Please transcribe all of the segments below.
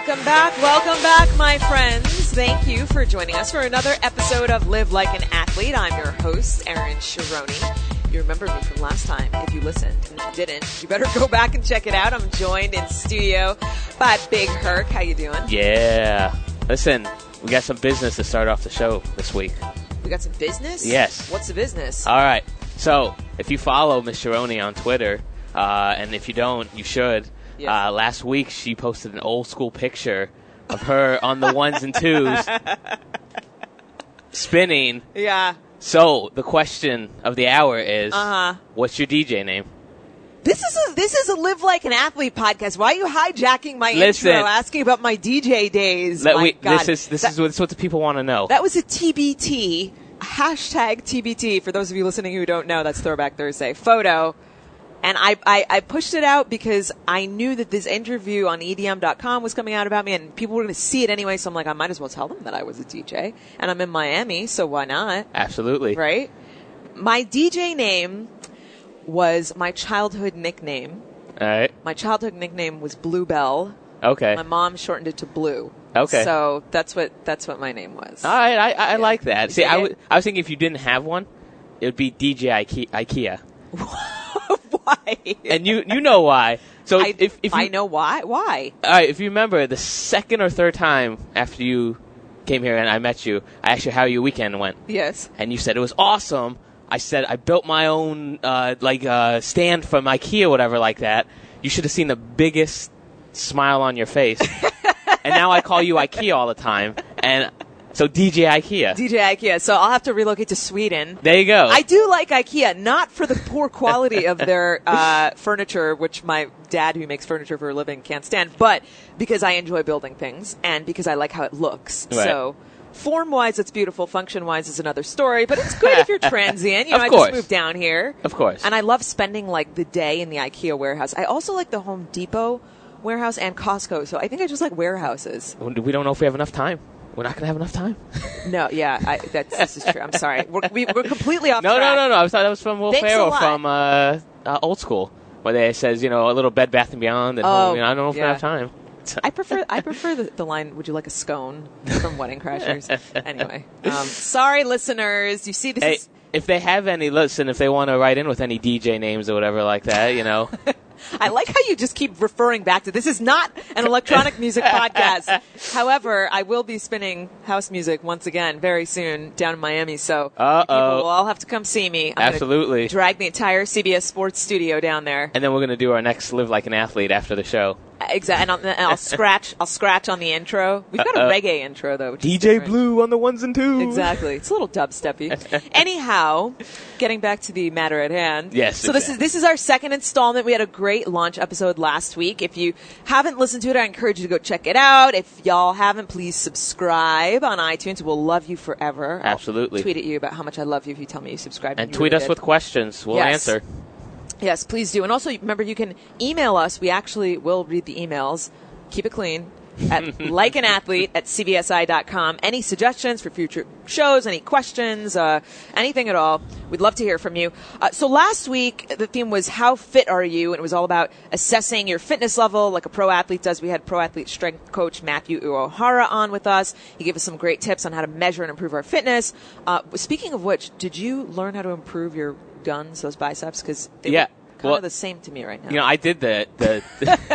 Welcome back, my friends. Thank you for joining us for another episode of Live Like an Athlete. I'm your host, Erin Shironi. You remember me from last time. If you listened, and if you didn't, you better go back and check it out. I'm joined in studio by Big Herc. How you doing? Yeah. Listen, we got some business to start off the show this week. We got some business? Yes. What's the business? All right. So, if you follow Miss Shironi on Twitter, and if you don't, you should. Yes. Last week, she posted an old school picture of her on the ones and twos spinning. Yeah. So, the question of the hour is, what's your DJ name? This is a Live Like an Athlete podcast. Why are you hijacking my intro, asking about my DJ days? This is what the people want to know. That was a TBT, hashtag TBT, for those of you listening who don't know, that's Throwback Thursday, photo. And I pushed it out because I knew that this interview on EDM.com was coming out about me, and people were going to see it anyway, so I'm like, I might as well tell them that I was a DJ. And I'm in Miami, so why not? Absolutely. Right? My DJ name was my childhood nickname. All right. My childhood nickname was Bluebell. Okay. My mom shortened it to Blue. Okay. So that's what my name was. All right. I like that. See, I it? was thinking if you didn't have one, it would be DJ IKEA. Why? And you know why. So if I know why. Why? All right, if you remember, the second or third time after you came here and I met you, I asked you how your weekend went. Yes. And you said it was awesome. I said I built my own stand from IKEA, whatever like that. You should have seen the biggest smile on your face. And now I call you IKEA all the time. And so DJ IKEA. DJ IKEA. So I'll have to relocate to Sweden. There you go. I do like IKEA, not for the poor quality of their furniture, which my dad, who makes furniture for a living, can't stand, but because I enjoy building things and because I like how it looks. Right. So form-wise, it's beautiful. Function-wise, is another story, but it's great if you're transient. You know, Of I course. just moved down here. Of course. And I love spending like the day in the IKEA warehouse. I also like the Home Depot warehouse and Costco, so I think I just like warehouses. We don't know if we have enough time. We're not going to have enough time. No, yeah, this is true. I'm sorry. We're completely off track. No. I thought that was from Will Thanks Ferrell a lot. from Old School, where they says, a little Bed Bath & Beyond. And I don't know if we have time. I prefer the line, would you like a scone, from Wedding Crashers? Anyway. Sorry, listeners. You see, this is... If they have any, if they want to write in with any DJ names or whatever like that, I like how you just keep referring back to this is not an electronic music podcast. However, I will be spinning house music once again very soon down in Miami, so people will all have to come see me. I'm Absolutely. drag the entire CBS Sports studio down there. And then we're going to do our next Live Like an Athlete after the show. Exactly, and I'll scratch on the intro. We've got a reggae intro though, which is DJ different. Blue on the ones and twos. Exactly, it's a little dubsteppy. Anyhow, getting back to the matter at hand. Yes. So this is our second installment. We had a great launch episode last week. If you haven't listened to it, I encourage you to go check it out. If y'all haven't, please subscribe on iTunes. We'll love you forever. Absolutely. I'll tweet at you about how much I love you if you tell me you subscribe. And tweet us with questions. We'll answer. Yes, please do. And also, remember, you can email us. We actually will read the emails. Keep it clean. At likeanathlete@cbsi.com. Any suggestions for future shows, any questions, anything at all, we'd love to hear from you. So last week, the theme was how fit are you? And it was all about assessing your fitness level like a pro athlete does. We had pro athlete strength coach Matthew Uehara on with us. He gave us some great tips on how to measure and improve our fitness. Speaking of which, did you learn how to improve your guns, those biceps? Because they look kind of the same to me right now. I did the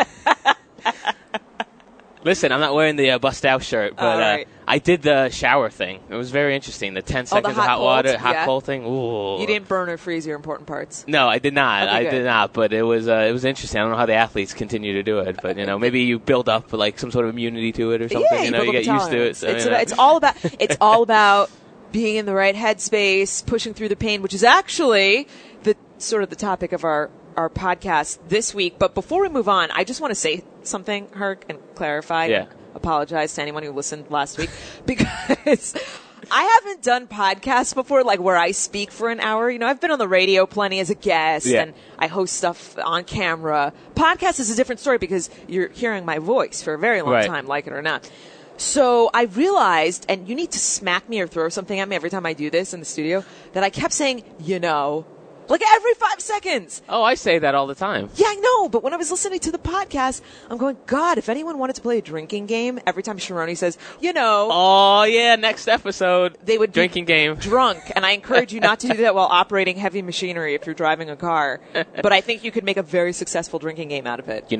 Listen, I'm not wearing the bust out shirt, but right. I did the shower thing. It was very interesting. The 10 seconds of hot water, hot cold thing. Ooh. You didn't burn or freeze your important parts. No, I did not. Okay, I good. did not. But it was interesting. I don't know how the athletes continue to do it, but maybe you build up like some sort of immunity to it or something. Yeah, you get used to it. So, it's all about being in the right headspace, pushing through the pain, which is actually the topic of our podcast this week. But before we move on, I just want to say something, Herc, and clarify. Yeah. And apologize to anyone who listened last week because I haven't done podcasts before, like where I speak for an hour. I've been on the radio plenty as a guest, and I host stuff on camera. Podcast is a different story because you're hearing my voice for a very long time, like it or not. So I realized, and you need to smack me or throw something at me every time I do this in the studio, that I kept saying, Like every 5 seconds. Oh, I say that all the time. Yeah, I know, but when I was listening to the podcast, I'm going, God, if anyone wanted to play a drinking game, every time Sharoni says, Oh, yeah, next episode. They would be drinking game. drunk, and I encourage you not to do that while operating heavy machinery if you're driving a car. But I think you could make a very successful drinking game out of it.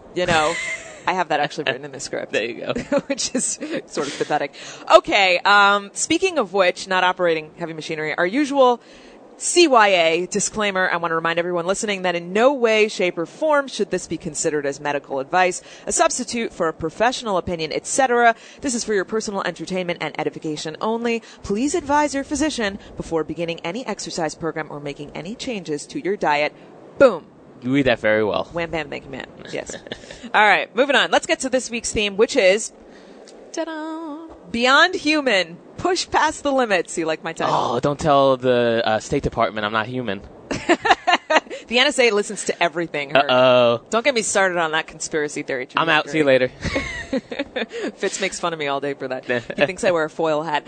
I have that actually written in the script. There you go. Which is sort of pathetic. Okay, speaking of which, not operating heavy machinery, our usual CYA disclaimer. I want to remind everyone listening that in no way, shape, or form should this be considered as medical advice, a substitute for a professional opinion, etc. This is for your personal entertainment and edification only. Please advise your physician before beginning any exercise program or making any changes to your diet. Boom. You read that very well. Wham, bam, thank you, man. Yes. All right, moving on. Let's get to this week's theme, which is ta-da, Beyond Human. Push past the limits. You like my title? Oh, don't tell the State Department I'm not human. The NSA listens to everything. Uh-oh. Don't get me started on that conspiracy theory. I'm out. See you later. Fitz makes fun of me all day for that. He thinks I wear a foil hat.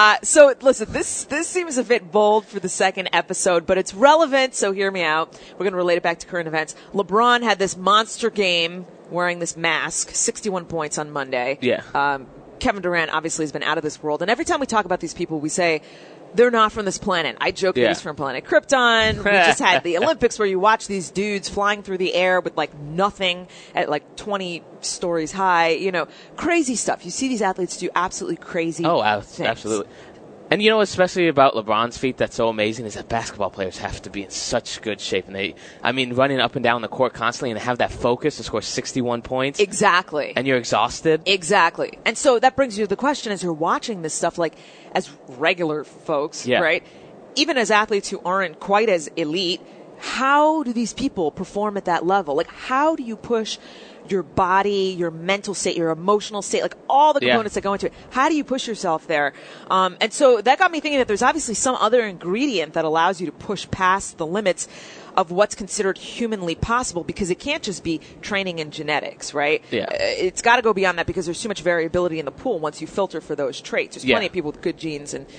So listen, this seems a bit bold for the second episode, but it's relevant, so hear me out. We're going to relate it back to current events. LeBron had this monster game wearing this mask, 61 points on Monday. Yeah. Kevin Durant obviously has been out of this world, and every time we talk about these people, we say they're not from this planet. I joke that he's from planet Krypton. We just had the Olympics where you watch these dudes flying through the air with like nothing at like 20 stories high. Crazy stuff. You see these athletes do absolutely crazy things. Absolutely. And especially about LeBron's feat, that's so amazing is that basketball players have to be in such good shape. And running up and down the court constantly and have that focus to score 61 points. Exactly. And you're exhausted. Exactly. And so that brings you to the question as you're watching this stuff, like as regular folks, right? Even as athletes who aren't quite as elite, how do these people perform at that level? Like, how do you push your body, your mental state, your emotional state, like all the components that go into it? How do you push yourself there? And so that got me thinking that there's obviously some other ingredient that allows you to push past the limits of what's considered humanly possible, because it can't just be training and genetics, right? Yeah. It's got to go beyond that because there's too much variability in the pool once you filter for those traits. There's plenty of people with good genes and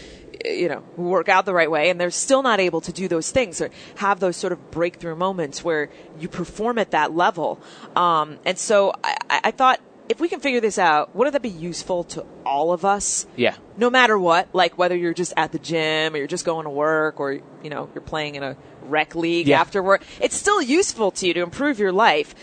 who work out the right way, and they're still not able to do those things or have those sort of breakthrough moments where you perform at that level. And so I thought, if we can figure this out, wouldn't that be useful to all of us? Yeah. No matter what, like whether you're just at the gym or you're just going to work or, you're playing in a rec league after work, it's still useful to you to improve your life.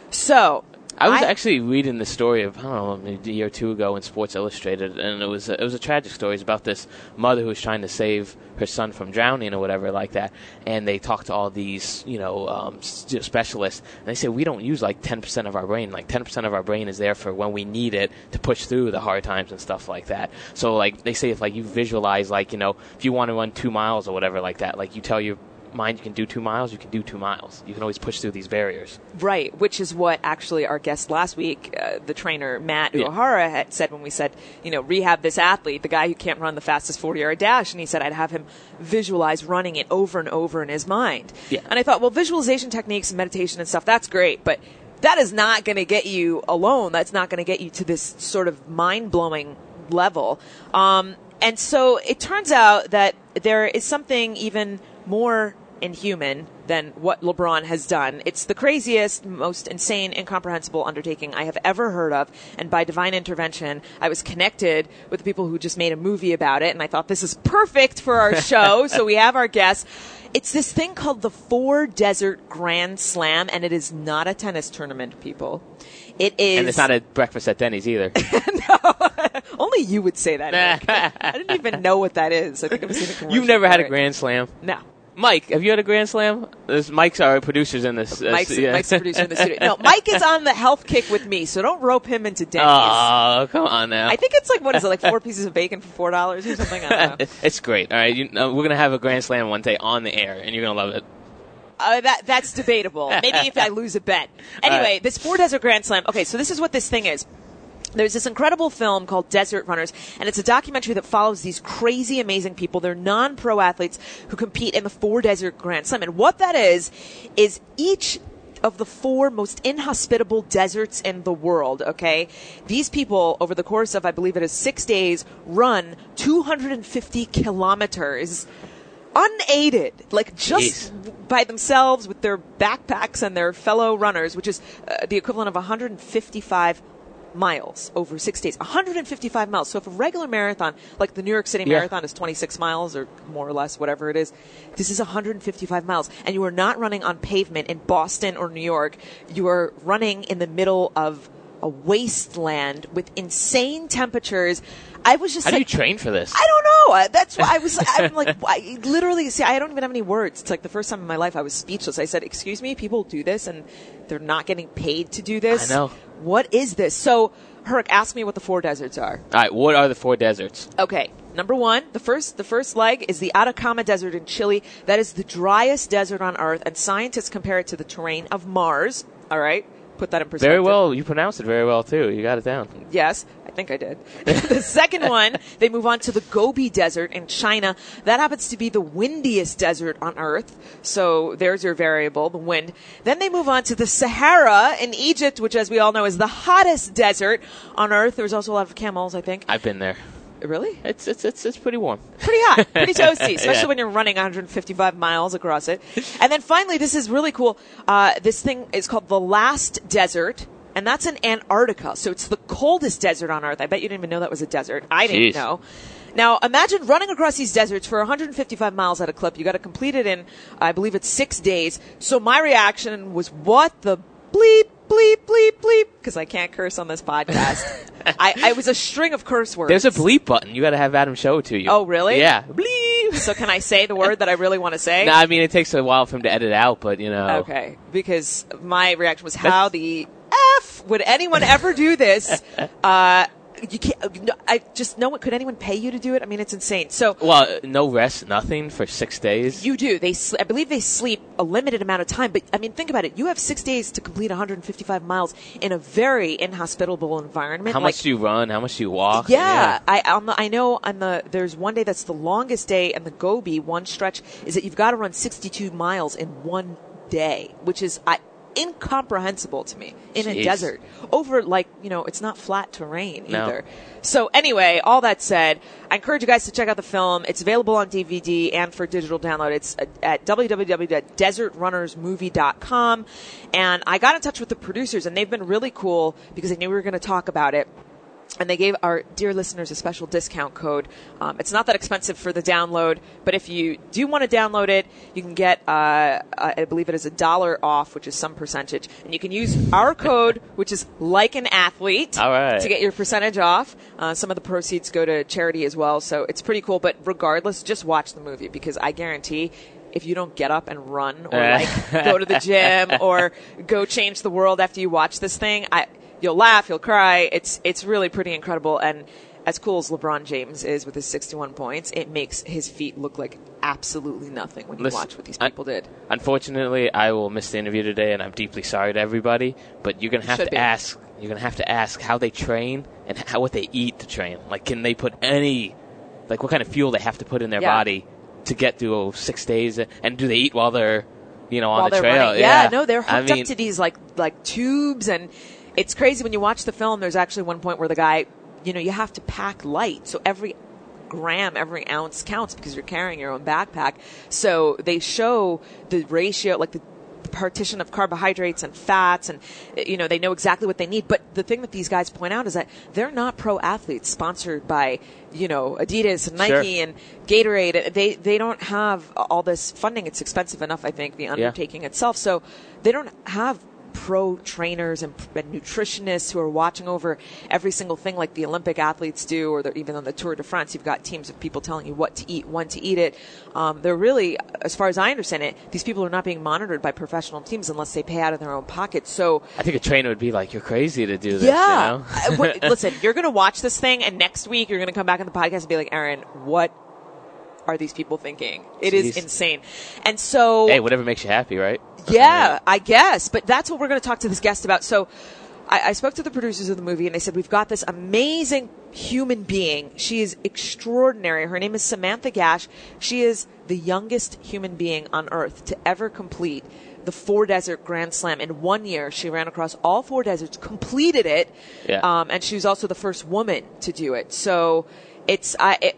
So I was actually reading the story of, I don't know, a year or two ago in Sports Illustrated, and it was a tragic story. It's about this mother who was trying to save her son from drowning or whatever like that, and they talked to all these, specialists, and they say we don't use like 10% of our brain. Like 10% of our brain is there for when we need it to push through the hard times and stuff like that. So like they say if like you visualize like, if you want to run 2 miles or whatever like that, like you tell your mind you can do 2 miles, you can do 2 miles. You can always push through these barriers. Right, which is what actually our guest last week, the trainer Matt Uehara, had said when we said, rehab this athlete, the guy who can't run the fastest 40-yard dash, and he said I'd have him visualize running it over and over in his mind. Yeah. And I thought, well, visualization techniques and meditation and stuff, that's great, but that is not going to get you alone. That's not going to get you to this sort of mind-blowing level. And so it turns out that there is something even more inhuman than what LeBron has done. It's the craziest, most insane, incomprehensible undertaking I have ever heard of. And by divine intervention, I was connected with the people who just made a movie about it. And I thought this is perfect for our show. So we have our guests. It's this thing called the Four Desert Grand Slam. And it is not a tennis tournament, people. It is. And it's not a breakfast at Denny's either. No. Only you would say that, Eric. I didn't even know what that is. I think it was in a commercial. You've never had a Grand Slam? No. Mike, have you had a Grand Slam? Mike's our producers in this. Mike's the producer in the studio. No, Mike is on the health kick with me, so don't rope him into Denny's. Oh, come on now. I think it's like, what is it, like 4 pieces of bacon for $4 or something? I don't know. It's great. All right, we're going to have a Grand Slam one day on the air, and you're going to love it. That's debatable. Maybe if I lose a bet. Anyway, this Four Desert Grand Slam. Okay, so this is what this thing is. There's this incredible film called Desert Runners, and it's a documentary that follows these crazy, amazing people. They're non-pro athletes who compete in the Four Desert Grand Slam. And what that is each of the 4 most inhospitable deserts in the world, okay? These people, over the course of, I believe it is 6 days, run 250 kilometers unaided, like just by themselves with their backpacks and their fellow runners, which is the equivalent of 155 miles over 6 days. 155 miles. So if a regular marathon, like the New York City Marathon is 26 miles or more or less, whatever it is, this is 155 miles. And you are not running on pavement in Boston or New York. You are running in the middle of a wasteland with insane temperatures. I was just How do you train for this? I don't know. That's why I'm like, I literally, see, I don't even have any words. It's like the first time in my life I was speechless. I said, excuse me, people do this and they're not getting paid to do this? I know. What is this? So, Herc, ask me what the 4 deserts are. All right, what are the 4 deserts? Okay. Number 1, the first leg is the Atacama Desert in Chile. That is the driest desert on Earth, and scientists compare it to the terrain of Mars. All right? Put that in perspective. Very well. You pronounced it very well, too. You got it down. Yes, I think I did. The second one, they move on to the Gobi Desert in China. That happens to be the windiest desert on Earth. So there's your variable, the wind. Then they move on to the Sahara in Egypt, which, as we all know, is the hottest desert on Earth. There's also a lot of camels, I think. I've been there. Really? It's pretty warm. Pretty hot, pretty toasty, especially Yeah. when you're running 155 miles across it. And then finally, this is really cool. This thing is called the Last Desert, and that's in Antarctica. So it's the coldest desert on Earth. I bet you didn't even know that was a desert. I didn't Jeez. know. Now, imagine running across these deserts for 155 miles at a clip. You got to complete it in, I believe it's 6 days. So my reaction was, what the bleep, bleep, bleep, bleep, because I can't curse on this podcast. I was a string of curse words. There's a bleep button. You got to have Adam show it to you. Oh, really? Yeah. Bleep. So can I say the word that I really want to say? No, I mean, it takes a while for him to edit out, but, you know. Okay, because my reaction was, how the F would anyone ever do this? You can't. I just no one. Could anyone pay you to do it? I mean, it's insane. So, Well, no rest, nothing for 6 days. you do. I believe they sleep a limited amount of time. But I mean, think about it. You have 6 days to complete 155 miles in a very inhospitable environment. How much do you run? How much do you walk? Yeah, I know. There's one day that's the longest day, and the Gobi one stretch is that you've got to run 62 miles in one day, which is incomprehensible to me in a Jeez. desert over, like, it's not flat terrain No. either. So anyway, all that said, I encourage you guys to check out the film. It's available on DVD and for digital download. It's at www.desertrunnersmovie.com. And I got in touch with the producers, and they've been really cool because they knew we were going to talk about it. And they gave our dear listeners a special discount code. It's not that expensive for the download, but if you do want to download it, you can get, I believe it is $1 off, which is some percentage. And you can use our code, which is like an athlete, All right. to get your percentage off. Some of the proceeds go to charity as well, so it's pretty cool. But regardless, just watch the movie, because I guarantee if you don't get up and run or go to the gym or go change the world after you watch this thing, you'll laugh, you'll cry. It's really pretty incredible. And as cool as LeBron James is with his 61 points, it makes his feet look like absolutely nothing when you watch what these people did. Unfortunately, I will miss the interview today, and I'm deeply sorry to everybody. But you're gonna have to ask. You're gonna have to ask how they train and what they eat to train. Like, can they put what kind of fuel they have to put in their body to get through 6 days? And do they eat while they're, on the trail? Running. Yeah, no, they're hooked up to these like tubes, and it's crazy when you watch the film. There's actually one point where the guy, you have to pack light, so every gram, every ounce counts because you're carrying your own backpack. So they show the ratio, like the partition of carbohydrates and fats, and they know exactly what they need. But the thing that these guys point out is that they're not pro athletes sponsored by Adidas and Nike and Gatorade. They don't have all this funding. It's expensive enough, I think, the undertaking itself. So they don't have pro trainers and nutritionists who are watching over every single thing like the Olympic athletes do, or even on the Tour de France, you've got teams of people telling you what to eat, when to eat it. They're really, as far as I understand it, these people are not being monitored by professional teams unless they pay out of their own pockets. So I think a trainer would be like, "You're crazy to do this." Yeah. Listen, you're going to watch this thing, and next week you're going to come back on the podcast and be like, Aaron, what are these people thinking? It is insane. And so, hey, whatever makes you happy, right? Yeah, I guess. But that's what we're going to talk to this guest about. So I spoke to the producers of the movie, and they said, we've got this amazing human being. She is extraordinary. Her name is Samantha Gash. She is the youngest human being on Earth to ever complete the 4-desert Grand Slam. In 1 year, she ran across all 4 deserts, completed it, and she was also the first woman to do it. So it's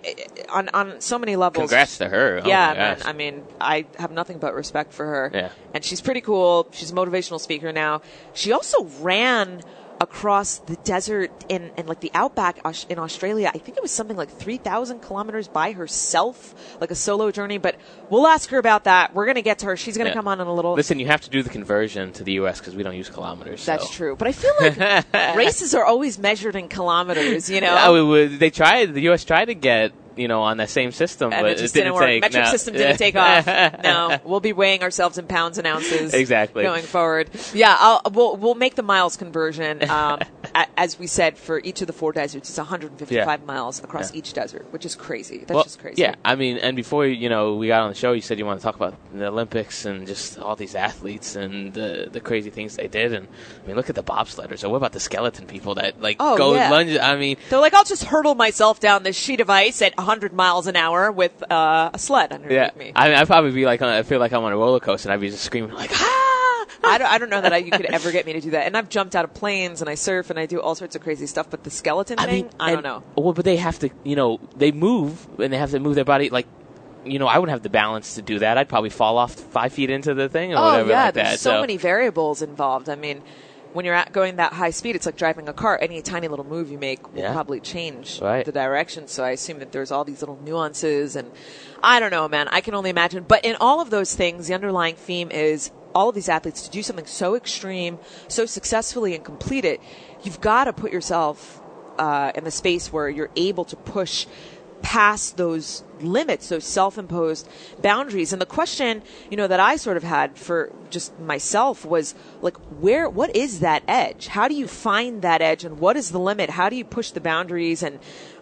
on so many levels. Congrats to her. Oh Yeah, my man. gosh. I mean, I have nothing but respect for her. Yeah. And she's pretty cool. She's a motivational speaker now. She also ran across the desert in like the outback in Australia. I think it was something like 3,000 kilometers by herself, like a solo journey. But we'll ask her about that. We're going to get to her. She's going to come on in a little. Listen, you have to do the conversion to the U.S. because we don't use kilometers. That's so. true. But I feel like races are always measured in kilometers, you know? Yeah, the U.S. tried to get, on that same system, And but it just didn't didn't work. take. Metric no. system didn't take off. No, we'll be weighing ourselves in pounds and ounces. Exactly. Going forward. Yeah, we'll make the miles conversion. As we said, for each of the 4 deserts, it's 155 miles across each desert, which is crazy. That's just crazy. Yeah, I mean, and before we got on the show, you said you want to talk about the Olympics and just all these athletes and the crazy things they did. And I mean, look at the bobsledders. Or what about the skeleton people that go lunge? I mean, they're like, I'll just hurdle myself down this sheet of ice at 100 miles an hour with a sled underneath me. I mean, I'd probably be like, I feel like I'm on a roller coaster, and I'd be just screaming like, ah! I don't know that you could ever get me to do that. And I've jumped out of planes, and I surf, and I do all sorts of crazy stuff. But the skeleton thing, I don't know. Well, but they have to, they move, and they have to move their body like. I wouldn't have the balance to do that. I'd probably fall off 5 feet into the thing or whatever like that. There's so many variables involved. I mean, when you're going that high speed, it's like driving a car. Any tiny little move you make will probably change the direction. So I assume that there's all these little nuances, and I don't know, man. I can only imagine. But in all of those things, the underlying theme is all of these athletes to do something so extreme, so successfully and complete it, you've got to put yourself in the space where you're able to push past those limits, those self-imposed boundaries. And the question, that I sort of had for just myself was like, what is that edge? How do you find that edge, and what is the limit? How do you push the boundaries? And,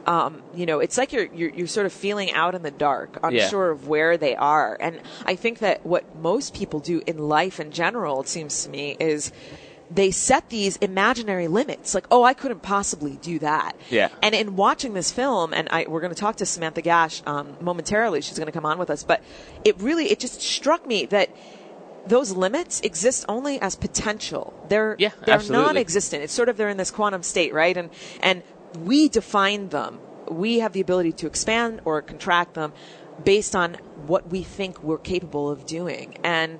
it's like you're sort of feeling out in the dark, unsure of where they are. And I think that what most people do in life in general, it seems to me, is they set these imaginary limits, like, I couldn't possibly do that. Yeah. And in watching this film, and we're going to talk to Samantha Gash momentarily. She's going to come on with us, but it just struck me that those limits exist only as potential. They're non-existent. It's sort of they're in this quantum state, right? And we define them. We have the ability to expand or contract them based on what we think we're capable of doing. And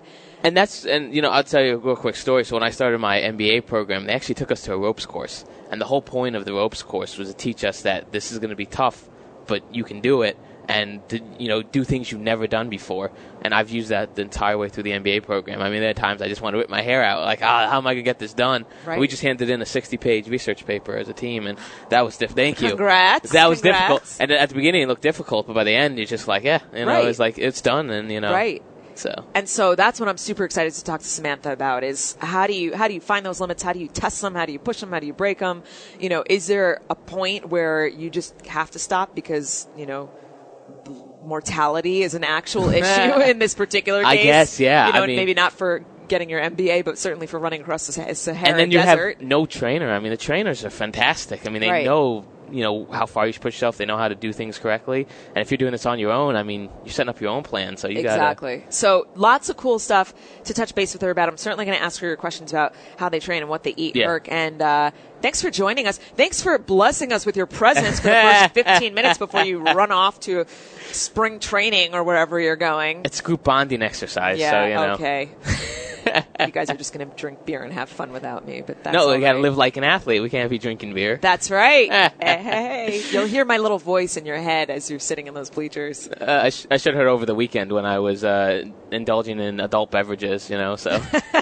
I'll tell you a real quick story. So when I started my MBA program, they actually took us to a ropes course. And the whole point of the ropes course was to teach us that this is going to be tough, but you can do it. And to, do things you've never done before. And I've used that the entire way through the MBA program. I mean, there are times I just want to whip my hair out. Like, how am I going to get this done? Right. We just handed in a 60-page research paper as a team, and that was difficult. Thank you. Congrats. That was difficult. And at the beginning, it looked difficult, but by the end, you're just like, it's like, it's done, and, Right. So that's what I'm super excited to talk to Samantha about is how do you find those limits? How do you test them? How do you push them? How do you break them? Is there a point where you just have to stop because, mortality is an actual issue in this particular case? I guess, yeah. I mean, maybe not for getting your MBA, but certainly for running across the Sahara and then you Desert. have no trainer. I mean, the trainers are fantastic. I mean, they know, how far you should push yourself. They know how to do things correctly. And if you're doing this on your own, I mean, you're setting up your own plan. So you Exactly. So lots of cool stuff to touch base with her about. I'm certainly going to ask her your questions about how they train and what they eat, Herc. And thanks for joining us. Thanks for blessing us with your presence for the first 15 minutes before you run off to spring training or wherever you're going. It's group bonding exercise. Yeah, so, okay. You guys are just going to drink beer and have fun without me, but that's we got to live like an athlete. We can't be drinking beer. That's right. Hey, you'll hear my little voice in your head as you're sitting in those bleachers. I should have heard over the weekend when I was indulging in adult beverages, so.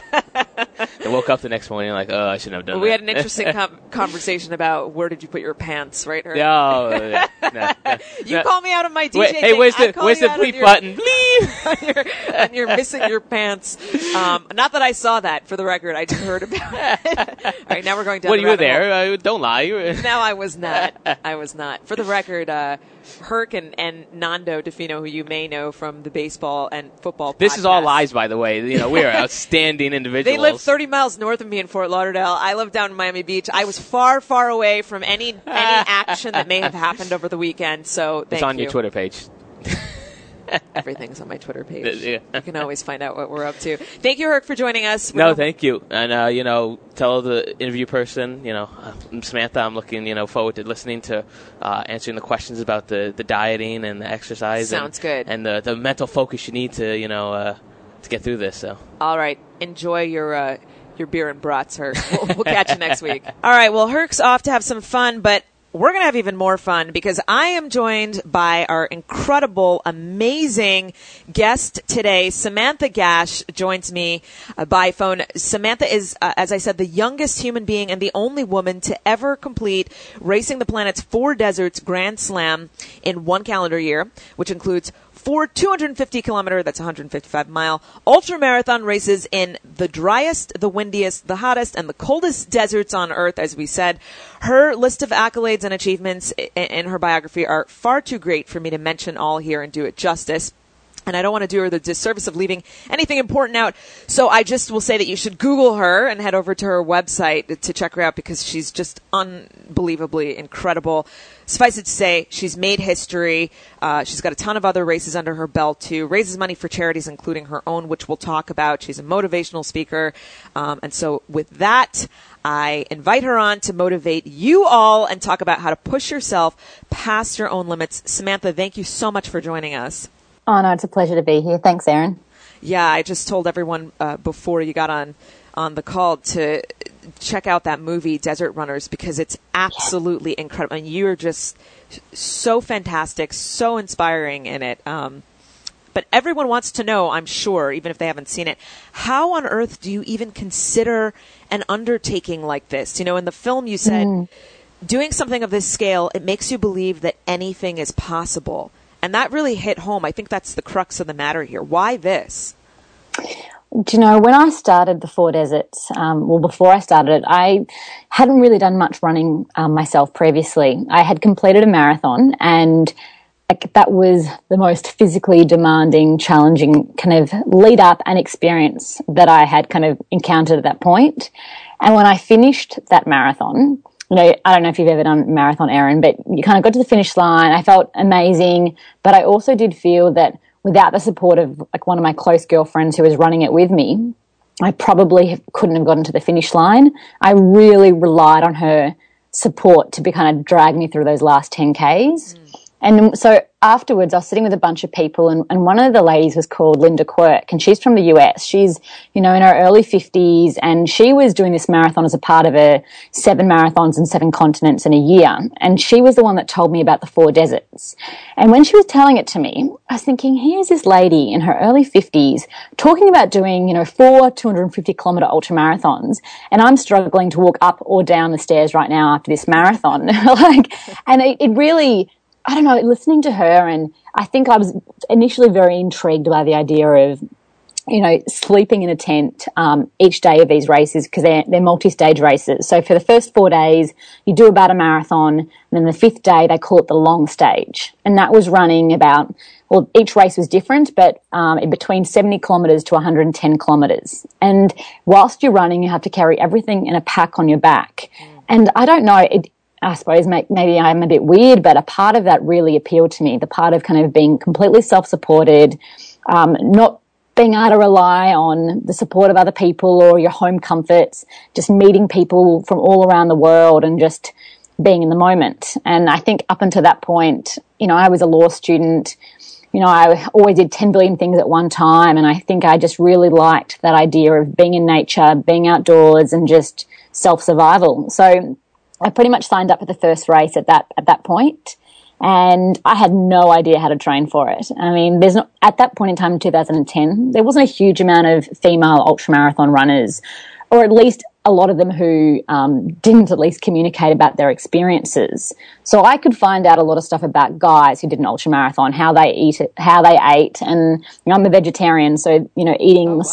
I woke up the next morning like, I shouldn't have done that. We had an interesting conversation about where did you put your pants, right? No. You call me out on my DJ Wait, thing. Hey, where's the bleep button? Bleep! and you're missing your pants. Not that I saw that, for the record. I just heard about it. All right, now we're going down the rabbit hole. You were there. Don't lie. No, I was not. For the record, Herc and Nando DeFino, who you may know from the baseball and football This podcast. is all lies, by the way. We are outstanding individuals. They live 30 miles north of me in Fort Lauderdale. I live down in Miami Beach. I was far, far away from any action that may have happened over the weekend, so thank you. It's on your Twitter page. Everything's on my Twitter page. Yeah. You can always find out what we're up to. Thank you, Herc, for joining us. No, thank you. And, tell the interview person, I'm Samantha, I'm looking, forward to listening to answering the questions about the dieting and the exercise. Sounds good. And the mental focus you need to, to get through this. So. All right. Enjoy your beer and brats, Herc. We'll catch you next week. All right. Well, Herc's off to have some fun, but we're going to have even more fun because I am joined by our incredible, amazing guest today. Samantha Gash joins me by phone. Samantha is, as I said, the youngest human being and the only woman to ever complete Racing the Planet's 4 Deserts Grand Slam in 1 calendar year, which includes 4 250-kilometer, that's 155-mile, ultra-marathon races in the driest, the windiest, the hottest, and the coldest deserts on Earth, as we said. Her list of accolades and achievements in her biography are far too great for me to mention all here and do it justice. And I don't want to do her the disservice of leaving anything important out. So I just will say that you should Google her and head over to her website to check her out because she's just unbelievably incredible. Suffice it to say, she's made history. She's got a ton of other races under her belt, too. Raises money for charities, including her own, which we'll talk about. She's a motivational speaker. And so with that, I invite her on to motivate you all and talk about how to push yourself past your own limits. Samantha, thank you so much for joining us. Oh, no, it's a pleasure to be here. Thanks, Erin. Yeah, I just told everyone before you got on the call to check out that movie, Desert Runners, because it's absolutely incredible. And you're just so fantastic, so inspiring in it. But everyone wants to know, I'm sure, even if they haven't seen it, how on earth do you even consider an undertaking like this? In the film you said, doing something of this scale, it makes you believe that anything is possible. And that really hit home. I think that's the crux of the matter here. Why this? Do you know, when I started the 4 Deserts, before I started it, I hadn't really done much running myself previously. I had completed a marathon, and that was the most physically demanding, challenging kind of lead up and experience that I had kind of encountered at that point. And when I finished that marathon, I don't know if you've ever done a marathon, Erin, but you kind of got to the finish line. I felt amazing, but I also did feel that without the support of one of my close girlfriends who was running it with me, I probably couldn't have gotten to the finish line. I really relied on her support to kind of drag me through those last 10Ks. And so afterwards, I was sitting with a bunch of people, and one of the ladies was called Linda Quirk, and she's from the US. She's, in her early 50s, and she was doing this marathon as a part of a 7 marathons in 7 continents in a year. And she was the one that told me about the 4 deserts. And when she was telling it to me, I was thinking, here's this lady in her early 50s talking about doing, 4 250-kilometer ultra marathons, and I'm struggling to walk up or down the stairs right now after this marathon. And it really, I don't know, listening to her, and I think I was initially very intrigued by the idea of, sleeping in a tent each day of these races, because they're multi-stage races. So for the first 4 days, you do about a marathon, and then the 5th day, they call it the long stage. And that was running about, each race was different, but in between 70 kilometres to 110 kilometres. And whilst you're running, you have to carry everything in a pack on your back. And I don't know, I suppose maybe I'm a bit weird, but a part of that really appealed to me, the part of kind of being completely self-supported, not being able to rely on the support of other people or your home comforts, just meeting people from all around the world and just being in the moment. And I think up until that point, I was a law student. I always did 10 billion things at one time, and I think I just really liked that idea of being in nature, being outdoors, and just self-survival. So I pretty much signed up for the first race at that point, and I had no idea how to train for it. I mean, at that point in time in 2010, there wasn't a huge amount of female ultramarathon runners, or at least a lot of them who didn't at least communicate about their experiences. So I could find out a lot of stuff about guys who did an ultramarathon, how they ate, and I'm a vegetarian, so eating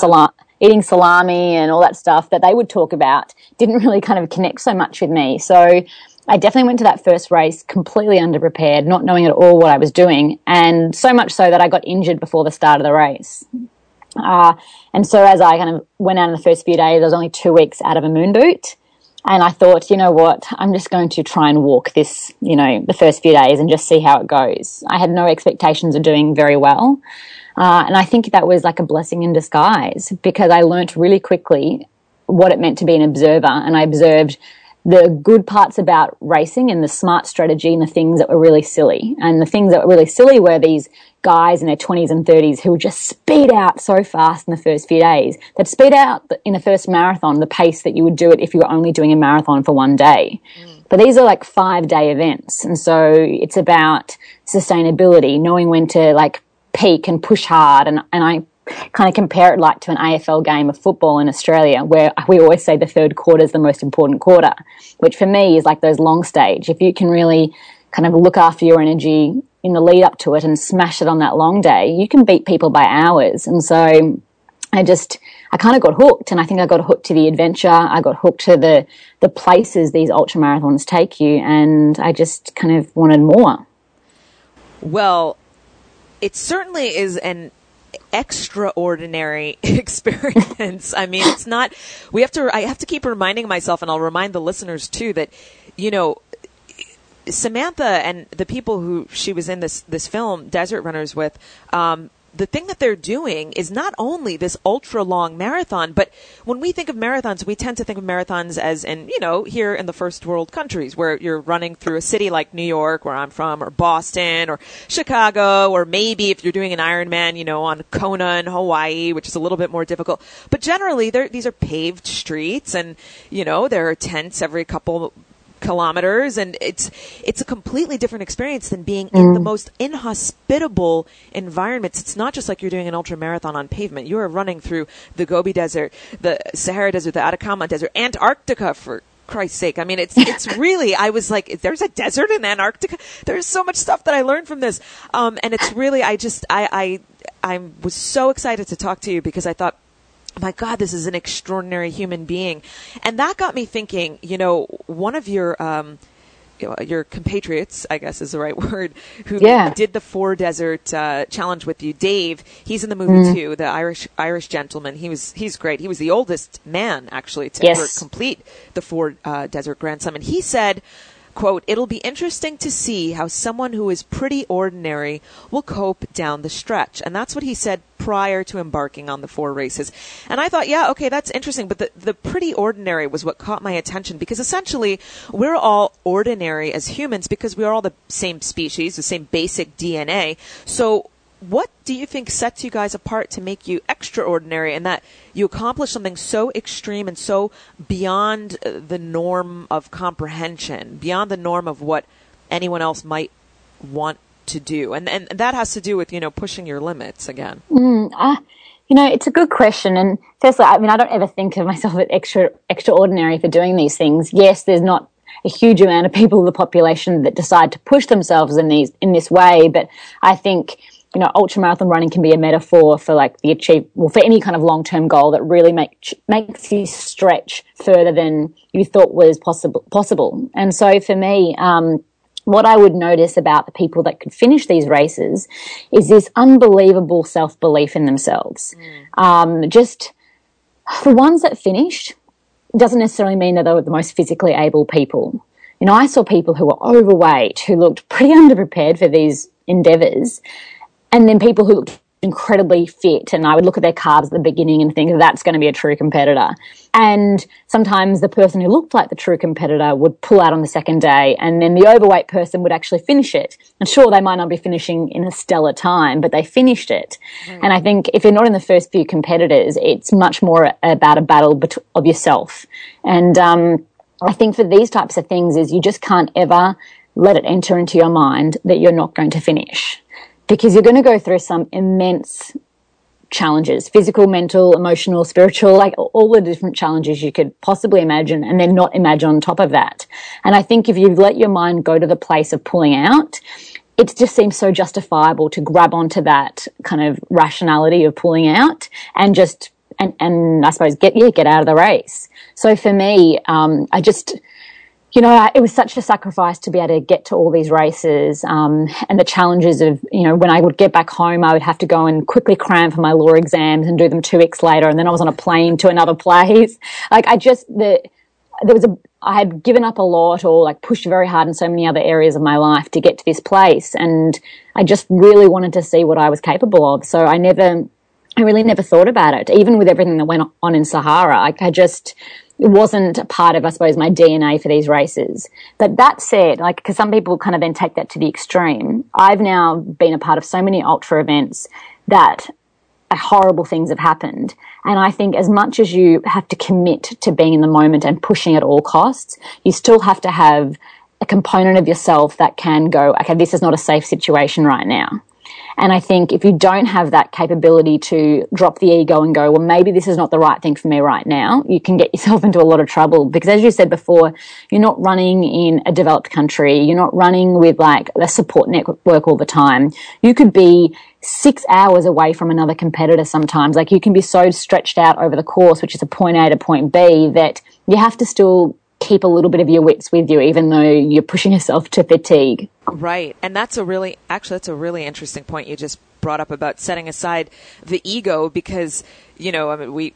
salami and all that stuff that they would talk about didn't really kind of connect so much with me. So I definitely went to that first race completely underprepared, not knowing at all what I was doing, and so much so that I got injured before the start of the race. And so as I kind of went out in the first few days, I was only 2 weeks out of a moon boot. And I thought, you know what, I'm just going to try and walk this, the first few days and just see how it goes. I had no expectations of doing very well. And I think that was like a blessing in disguise, because I learnt really quickly what it meant to be an observer, and I observed the good parts about racing and the smart strategy and the things that were really silly. And the things that were really silly were these guys in their 20s and 30s who would just speed out so fast in the first few days. They'd speed out in the first marathon the pace that you would do it if you were only doing a marathon for one day. But these are like 5-day events. And so it's about sustainability, knowing when to like peak and push hard. And I kind of compare it like to an AFL game of football in Australia, where we always say the third quarter is the most important quarter, which for me is like those long stage. If you can really kind of look after your energy in the lead up to it and smash it on that long day, you can beat people by hours. And so I kind of got hooked, and I think I got hooked to the adventure. I got hooked to the places these ultra marathons take you, and I just kind of wanted more. Well, it certainly is an extraordinary experience. I mean, it's not, I have to keep reminding myself, and I'll remind the listeners too, that, Samantha and the people who she was in this film, Desert Runners, with, the thing that they're doing is not only this ultra long marathon, but when we think of marathons, we tend to think of marathons as in, here in the first world countries where you're running through a city like New York, where I'm from, or Boston, or Chicago, or maybe if you're doing an Ironman, on Kona in Hawaii, which is a little bit more difficult. But generally, these are paved streets, and, there are tents every couple kilometers, and it's a completely different experience than being in the most inhospitable environments. It's not just like you're doing an ultra marathon on pavement. You are running through the Gobi Desert, the Sahara Desert, the Atacama Desert, Antarctica, for Christ's sake. I mean, it's really, I was like, there's a desert in Antarctica. There's so much stuff that I learned from this. And it's really, I was so excited to talk to you, because I thought, my God, this is an extraordinary human being. And that got me thinking, one of your compatriots, I guess is the right word, who did the 4 Desert challenge with you, Dave, he's in the movie too, the Irish gentleman. He's great. He was the oldest man, actually, to ever complete the 4 Desert Grand Slam. And he said, quote, "It'll be interesting to see how someone who is pretty ordinary will cope down the stretch." And that's what he said prior to embarking on the 4 races. And I thought, yeah, okay, that's interesting. But the pretty ordinary was what caught my attention, because essentially we're all ordinary as humans because we are all the same species, the same basic DNA. So what do you think sets you guys apart to make you extraordinary, and that you accomplish something so extreme and so beyond the norm of comprehension, beyond the norm of what anyone else might want to do? And that has to do with, pushing your limits again. It's a good question. And firstly, I mean, I don't ever think of myself as extraordinary for doing these things. Yes, there's not a huge amount of people in the population that decide to push themselves in this way, but I think ultramarathon running can be a metaphor for like for any kind of long-term goal that really makes you stretch further than you thought was possible. And so for me, what I would notice about the people that could finish these races is this unbelievable self-belief in themselves. Just the ones that finished doesn't necessarily mean that they were the most physically able people. I saw people who were overweight, who looked pretty underprepared for these endeavors, and then people who looked incredibly fit, and I would look at their carbs at the beginning and think that's going to be a true competitor. And sometimes the person who looked like the true competitor would pull out on the second day, and then the overweight person would actually finish it. And sure, they might not be finishing in a stellar time, but they finished it. And I think if you're not in the first few competitors, it's much more about a battle of yourself. And I think for these types of things is you just can't ever let it enter into your mind that you're not going to finish, because you're going to go through some immense challenges, physical, mental, emotional, spiritual, like all the different challenges you could possibly imagine, and then not imagine on top of that. And I think if you let your mind go to the place of pulling out, it just seems so justifiable to grab onto that kind of rationality of pulling out and just, and I suppose get out of the race. So for me, it was such a sacrifice to be able to get to all these races, and the challenges of, when I would get back home, I would have to go and quickly cram for my law exams and do them 2 weeks later. And then I was on a plane to another place. Like there was I had given up a lot or like pushed very hard in so many other areas of my life to get to this place. And I just really wanted to see what I was capable of. So I really never thought about it, even with everything that went on in Sahara. Like it wasn't a part of, I suppose, my DNA for these races. But that said, like, because some people kind of then take that to the extreme, I've now been a part of so many ultra events that horrible things have happened. And I think as much as you have to commit to being in the moment and pushing at all costs, you still have to have a component of yourself that can go, okay, this is not a safe situation right now. And I think if you don't have that capability to drop the ego and go, well, maybe this is not the right thing for me right now, you can get yourself into a lot of trouble. Because as you said before, you're not running in a developed country. You're not running with like a support network all the time. You could be 6 hours away from another competitor sometimes. Like you can be so stretched out over the course, which is a point A to point B, that you have to still keep a little bit of your wits with you, even though you're pushing yourself to fatigue. Right. And that's a really interesting point you just brought up about setting aside the ego, because, you know, I mean, we're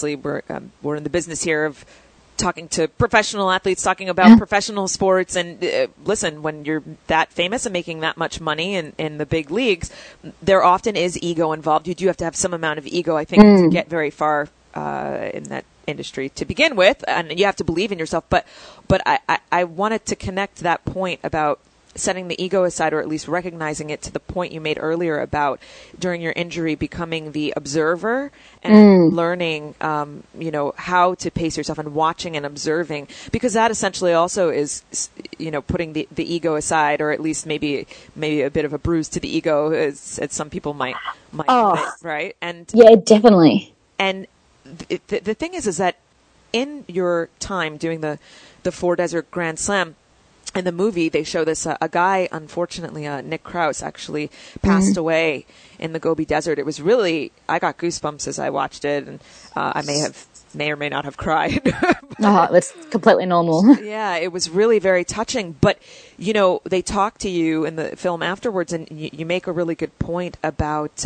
in the business here of talking to professional athletes, talking about professional sports. And listen, when you're that famous and making that much money in the big leagues, there often is ego involved. You do have to have some amount of ego, I think, to get very far in that industry to begin with, and you have to believe in yourself. But I wanted to connect that point about setting the ego aside, or at least recognizing it, to the point you made earlier about during your injury becoming the observer and learning, how to pace yourself and watching and observing, because that essentially also is, putting the ego aside, or at least maybe a bit of a bruise to the ego, as some people might put it, right? And yeah, definitely. And the thing is that in your time doing the Four Desert Grand Slam, in the movie, they show this, a guy, unfortunately, Nick Krause, actually passed away in the Gobi Desert. It was really, I got goosebumps as I watched it, and I may or may not have cried. That's completely normal. Yeah, it was really very touching. But, they talk to you in the film afterwards, and you make a really good point about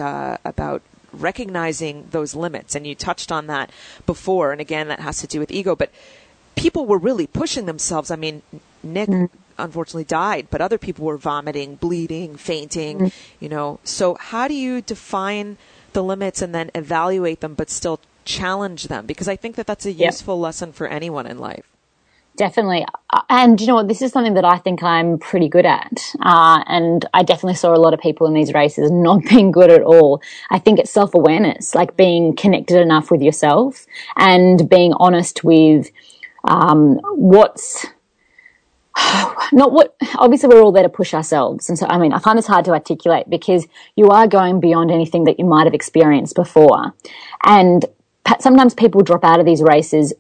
recognizing those limits. And you touched on that before, and again, that has to do with ego. But people were really pushing themselves. I mean, Nick unfortunately died, but other people were vomiting, bleeding, fainting, So how do you define the limits and then evaluate them, but still challenge them? Because I think that that's a useful lesson for anyone in life. Definitely. And you know what, this is something that I think I'm pretty good at. And I definitely saw a lot of people in these races not being good at all. I think it's self-awareness, like being connected enough with yourself and being honest with obviously we're all there to push ourselves. And so, I mean, I find it's hard to articulate because you are going beyond anything that you might have experienced before. And sometimes people drop out of these races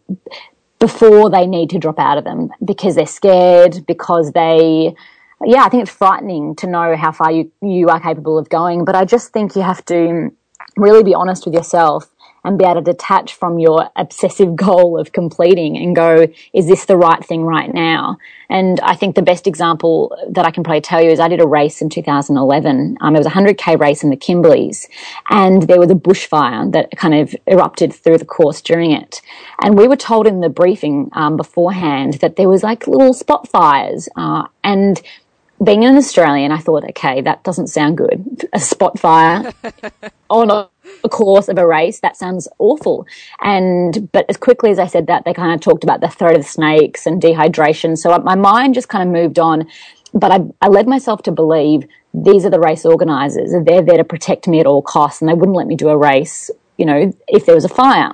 before they need to drop out of them because they're scared, because I think it's frightening to know how far you are capable of going. But I just think you have to really be honest with yourself and be able to detach from your obsessive goal of completing and go, is this the right thing right now? And I think the best example that I can probably tell you is I did a race in 2011. It was a 100K race in the Kimberleys, and there was a bushfire that kind of erupted through the course during it. And we were told in the briefing beforehand that there was like little spot fires, and being an Australian, I thought, okay, that doesn't sound good. A spot fire on a course of a race, that sounds awful. But as quickly as I said that, they kind of talked about the threat of snakes and dehydration. So my mind just kind of moved on. But I led myself to believe these are the race organisers. They're there to protect me at all costs, and they wouldn't let me do a race, if there was a fire.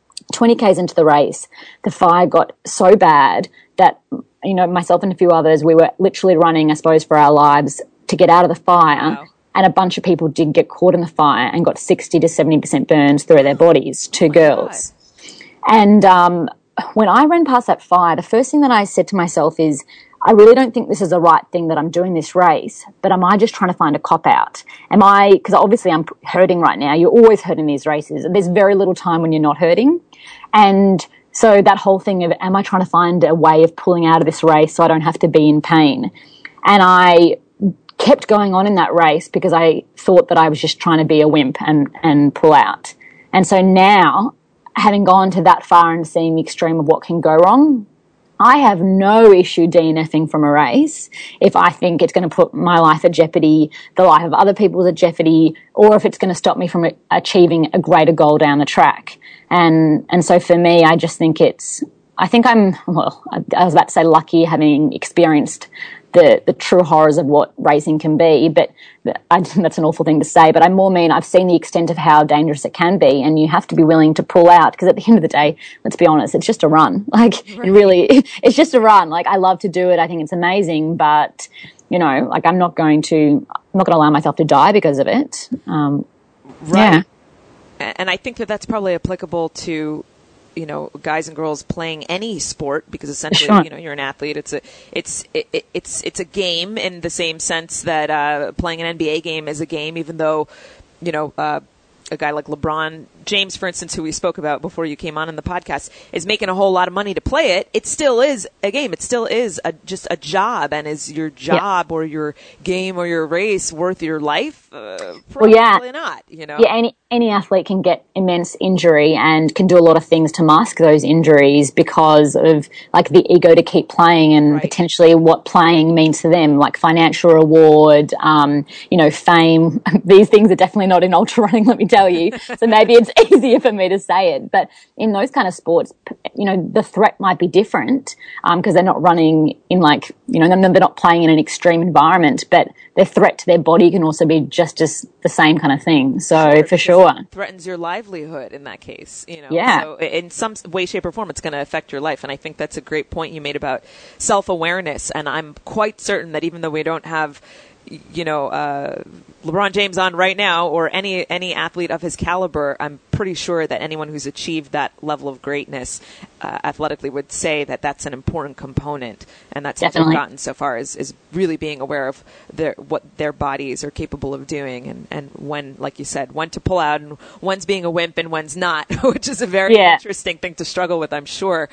20 Ks into the race, the fire got so bad that myself and a few others, we were literally running, I suppose, for our lives to get out of the fire. Wow. And a bunch of people did get caught in the fire and got 60 to 70% burns through their bodies, two girls. God. And when I ran past that fire, the first thing that I said to myself is, I really don't think this is the right thing that I'm doing this race, but am I just trying to find a cop-out? Because obviously I'm hurting right now. You're always hurting in these races. There's very little time when you're not hurting. And so that whole thing of, am I trying to find a way of pulling out of this race so I don't have to be in pain? And I kept going on in that race because I thought that I was just trying to be a wimp and pull out. And so now, having gone to that far and seeing the extreme of what can go wrong, I have no issue DNFing from a race if I think it's going to put my life at jeopardy, the life of other people at jeopardy, or if it's going to stop me from achieving a greater goal down the track. And so for me, I just think I was about to say lucky, having experienced the true horrors of what racing can be, but that's an awful thing to say, but I more mean I've seen the extent of how dangerous it can be, and you have to be willing to pull out, because at the end of the day, let's be honest, it's just a run. Like, right. It's just a run. Like, I love to do it. I think it's amazing, but, like, I'm not going to allow myself to die because of it. Right. Yeah. And I think that's probably applicable to, guys and girls playing any sport, because essentially, sure. You're an athlete. It's a game in the same sense that playing an NBA game is a game, even though, a guy like LeBron James, for instance, who we spoke about before you came on in the podcast, is making a whole lot of money to play it. It still is a game. It still is just a job. And is your job or your game or your race worth your life? Probably not, Yeah, any athlete can get immense injury and can do a lot of things to mask those injuries because of, like, the ego to keep playing and potentially what playing means to them, like financial reward, fame. These things are definitely not in ultra running, let me tell you. So maybe it's easier for me to say it, but in those kind of sports, the threat might be different, because they're not running in, like, they're not playing in an extreme environment, but their threat to their body can also be just as the same kind of thing. So for sure. Threatens your livelihood in that case, Yeah. So in some way, shape or form, it's going to affect your life. And I think that's a great point you made about self-awareness. And I'm quite certain that even though we don't have, LeBron James on right now, or any athlete of his caliber, I'm pretty sure that anyone who's achieved that level of greatness athletically would say that that's an important component, and that's something they've gotten so far is really being aware of what their bodies are capable of doing, and when, like you said, when to pull out, and when's being a wimp and when's not, which is a very interesting thing to struggle with, I'm sure.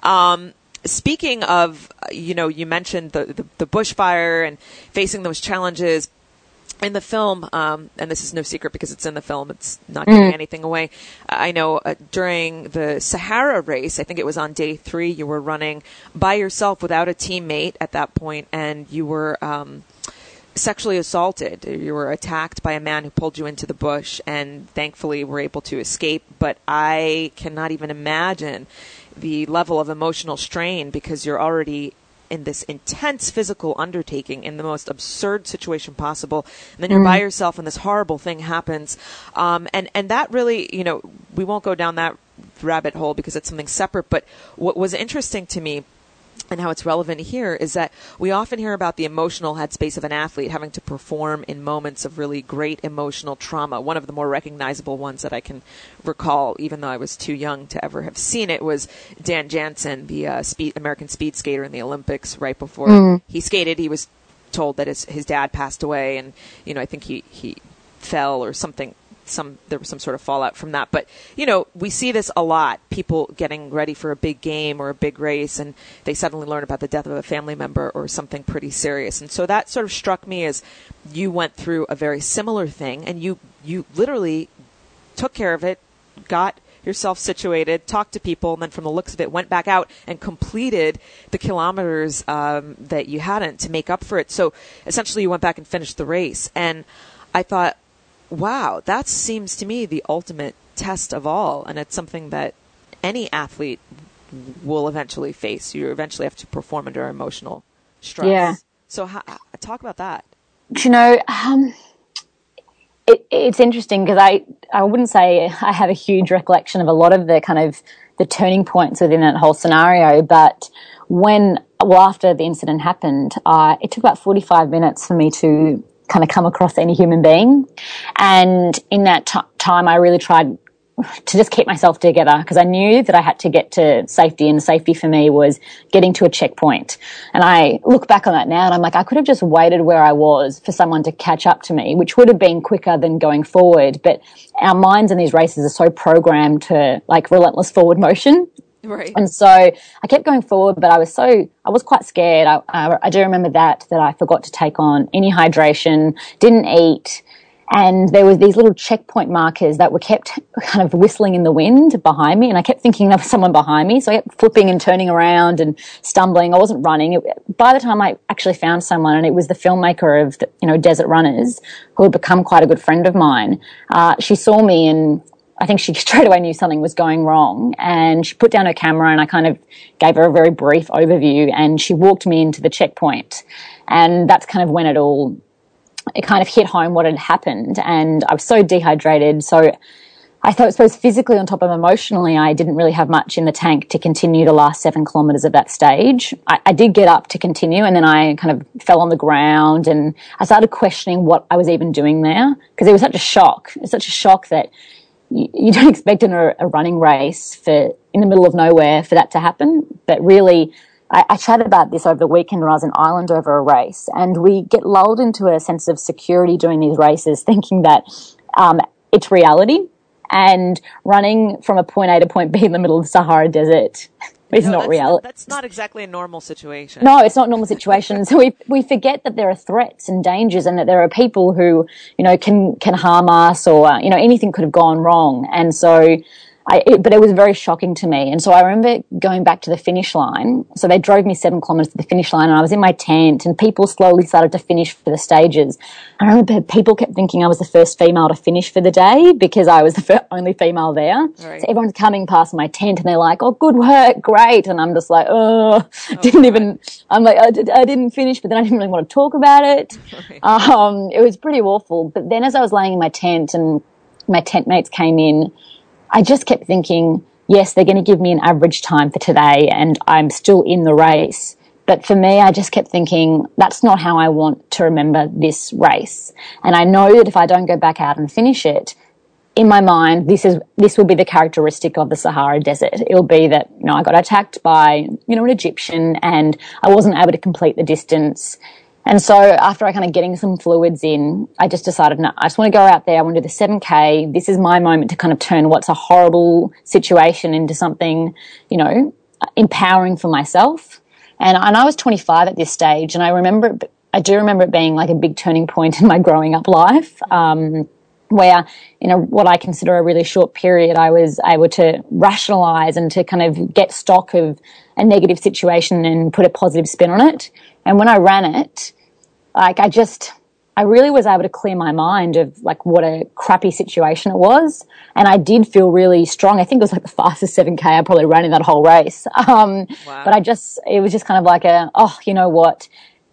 Speaking of, you mentioned the bushfire and facing those challenges in the film, and this is no secret because it's in the film, it's not giving anything away. I know during the Sahara race, I think it was on day 3, you were running by yourself without a teammate at that point, and you were sexually assaulted. You were attacked by a man who pulled you into the bush, and thankfully were able to escape. But I cannot even imagine the level of emotional strain, because you're already in this intense physical undertaking in the most absurd situation possible. And then you're by yourself and this horrible thing happens. And that really, we won't go down that rabbit hole because it's something separate. But what was interesting to me, and how it's relevant here, is that we often hear about the emotional headspace of an athlete having to perform in moments of really great emotional trauma. One of the more recognizable ones that I can recall, even though I was too young to ever have seen it, was Dan Jansen, the American speed skater in the Olympics. Right before he skated, he was told that his dad passed away, and I think he fell or something. There was some sort of fallout from that. But, we see this a lot. People getting ready for a big game or a big race, and they suddenly learn about the death of a family member or something pretty serious. And so that sort of struck me as you went through a very similar thing, and you literally took care of it, got yourself situated, talked to people, and then from the looks of it, went back out and completed the kilometers that you hadn't to make up for it. So essentially you went back and finished the race. And I thought, wow, that seems to me the ultimate test of all, and it's something that any athlete will eventually face. You eventually have to perform under emotional stress. Yeah. So talk about that. It's interesting because I wouldn't say I have a huge recollection of a lot of the kind of the turning points within that whole scenario, but after the incident happened, it took about 45 minutes for me to kind of come across any human being. And in that time, I really tried to just keep myself together because I knew that I had to get to safety, and safety for me was getting to a checkpoint. And I look back on that now and I'm like, I could have just waited where I was for someone to catch up to me, which would have been quicker than going forward. But our minds in these races are so programmed to like relentless forward motion. Right. And so I kept going forward, but I was quite scared. I do remember that I forgot to take on any hydration, didn't eat. And there was these little checkpoint markers that were kept kind of whistling in the wind behind me. And I kept thinking there was someone behind me. So I kept flipping and turning around and stumbling. I wasn't running. By the time I actually found someone, and it was the filmmaker of, Desert Runners, who had become quite a good friend of mine, she saw me, and I think she straight away knew something was going wrong. And she put down her camera, and I kind of gave her a very brief overview, and she walked me into the checkpoint. And that's kind of when it kind of hit home what had happened. And I was so dehydrated. So I suppose physically on top of emotionally, I didn't really have much in the tank to continue the last 7 kilometres of that stage. I did get up to continue, and then I kind of fell on the ground, and I started questioning what I was even doing there, because it was such a shock. It's such a shock that you don't expect in a running race in the middle of nowhere for that to happen. But really, I chatted about this over the weekend when I was in Ireland over a race, and we get lulled into a sense of security doing these races, thinking that it's reality, and running from a point A to point B in the middle of the Sahara Desert is not reality. That's not exactly a normal situation. No, it's not a normal situation. So we forget that there are threats and dangers, and that there are people who, can harm us, or, anything could have gone wrong. And so but it was very shocking to me. And so I remember going back to the finish line. So they drove me 7 kilometres to the finish line, and I was in my tent, and people slowly started to finish for the stages. I remember people kept thinking I was the first female to finish for the day, because I was the only female there. Right. So everyone's coming past my tent, and they're like, "Oh, good work, great." And I'm just like, I didn't finish, but then I didn't really want to talk about it. Right. It was pretty awful. But then as I was laying in my tent and my tent mates came in, I just kept thinking, yes, they're going to give me an average time for today, and I'm still in the race. But for me, I just kept thinking, that's not how I want to remember this race. And I know that if I don't go back out and finish it, in my mind, this will be the characteristic of the Sahara Desert. It'll be that, I got attacked by, an Egyptian, and I wasn't able to complete the distance. And so after I kind of getting some fluids in, I just decided, no, I just want to go out there. I want to do the 7K. This is my moment to kind of turn what's a horrible situation into something, empowering for myself. And I was 25 at this stage, and I do remember it being like a big turning point in my growing up life, where, what I consider a really short period, I was able to rationalize and to kind of get stock of a negative situation and put a positive spin on it. And when I ran it, I really was able to clear my mind of like what a crappy situation it was. And I did feel really strong. I think it was like the fastest 7K I probably ran in that whole race. Wow. But it was just kind of like you know what?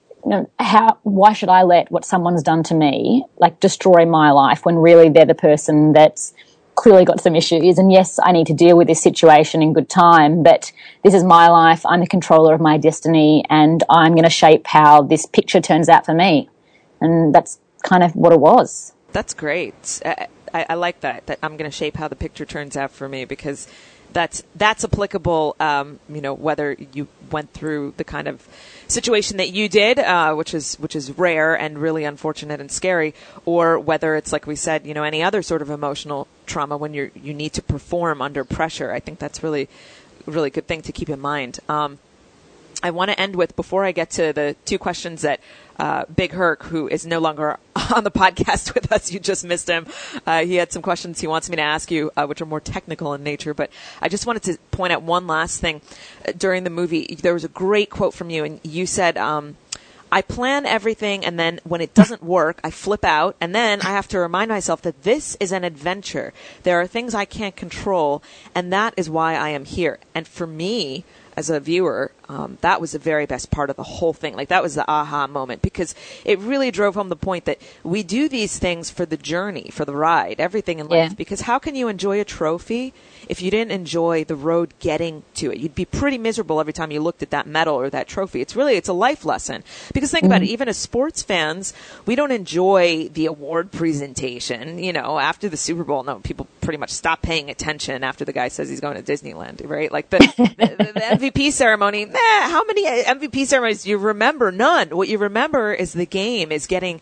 Why should I let what someone's done to me like destroy my life, when really they're the person that's clearly got some issues? And yes, I need to deal with this situation in good time, but this is my life. I'm the controller of my destiny, and I'm going to shape how this picture turns out for me. And that's kind of what it was. That's great. I like that I'm going to shape how the picture turns out for me, because that's applicable, whether you went through the kind of situation that you did, which is rare and really unfortunate and scary, or whether it's like we said, any other sort of emotional trauma when you need to perform under pressure. I think that's really, really good thing to keep in mind. I want to end with, before I get to the 2 questions that Big Herc, who is no longer on the podcast with us, you just missed him. He had some questions he wants me to ask you, which are more technical in nature. But I just wanted to point out one last thing. During the movie, there was a great quote from you, and you said, I plan everything, and then when it doesn't work, I flip out, and then I have to remind myself that this is an adventure. There are things I can't control, and that is why I am here. And for me, as a viewer, that was the very best part of the whole thing. Like, that was the aha moment, because it really drove home the point that we do these things for the journey, for the ride, everything in life. Because how can you enjoy a trophy if you didn't enjoy the road getting to it? You'd be pretty miserable every time you looked at that medal or that trophy. It's a life lesson. Because think about it, even as sports fans, we don't enjoy the award presentation. After the Super Bowl, no, people pretty much stop paying attention after the guy says he's going to Disneyland, right? Like the MVP ceremony, how many MVP ceremonies do you remember? None. What you remember is the game is getting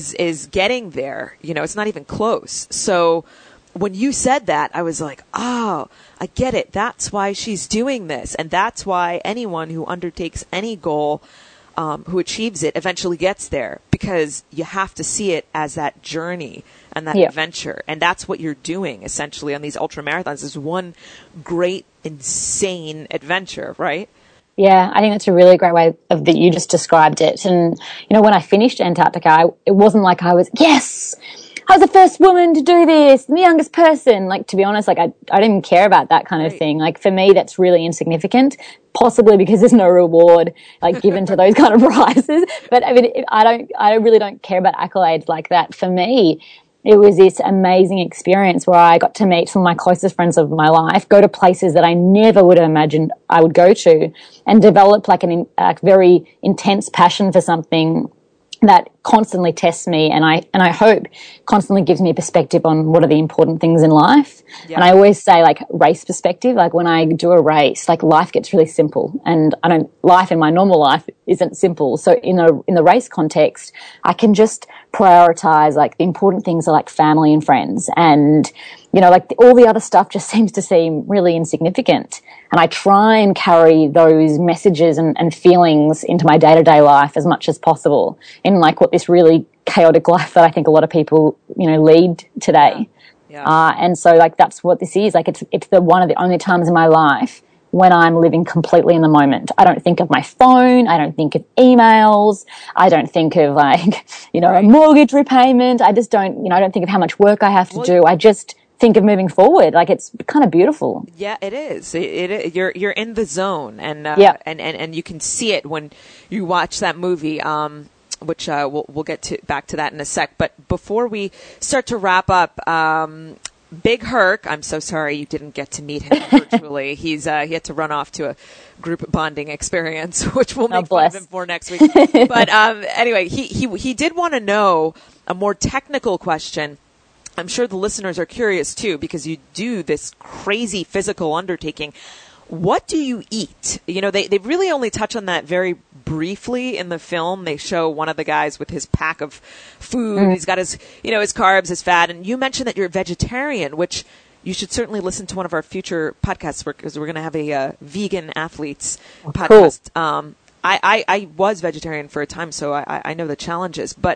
there. It's not even close. So when you said that, I was like, oh, I get it. That's why she's doing this. And that's why anyone who undertakes any goal who achieves it eventually gets there, because you have to see it as that journey and that adventure. And that's what you're doing essentially on these ultra marathons, is one great, insane adventure, right? Yeah, I think that's a really great way of that you just described it. And, when I finished Antarctica, it wasn't like I was, yes, I was the first woman to do this, the youngest person. Like, to be honest, I don't even care about that kind of thing. Like, for me, that's really insignificant, possibly because there's no reward, given to those kind of prizes. But I mean, I really don't care about accolades like that. For me, it was this amazing experience where I got to meet some of my closest friends of my life, go to places that I never would have imagined I would go to, and develop a very intense passion for something that constantly tests me, and I hope constantly gives me a perspective on what are the important things in life. Yeah. And I always say, race perspective, when I do a race, life gets really simple, and life in my normal life isn't simple. So in the race context, I can just prioritize, the important things are family and friends, and all the other stuff just seems to seem really insignificant. And I try and carry those messages and feelings into my day-to-day life as much as possible in what this really chaotic life that I think a lot of people, lead today. Yeah. And so that's what this is. It's one of the only times in my life when I'm living completely in the moment. I don't think of my phone. I don't think of emails. I don't think of a mortgage repayment. I just don't, I don't think of how much work I have to do. I just think of moving forward. It's kind of beautiful. Yeah, it is. You're in the zone, and and you can see it when you watch that movie. Which we'll get back to that in a sec. But before we start to wrap up, Big Herc, I'm so sorry you didn't get to meet him virtually. He had to run off to a group bonding experience, which we'll make fun of him for next week. But anyway, he did want to know a more technical question. I'm sure the listeners are curious too, because you do this crazy physical undertaking. What do you eat? They really only touch on that very briefly in the film. They show one of the guys with his pack of food. He's got his, his carbs, his fat. And you mentioned that you're a vegetarian, which you should certainly listen to one of our future podcasts, because we're going to have a vegan athletes podcast. Cool. I was vegetarian for a time, so I know the challenges. But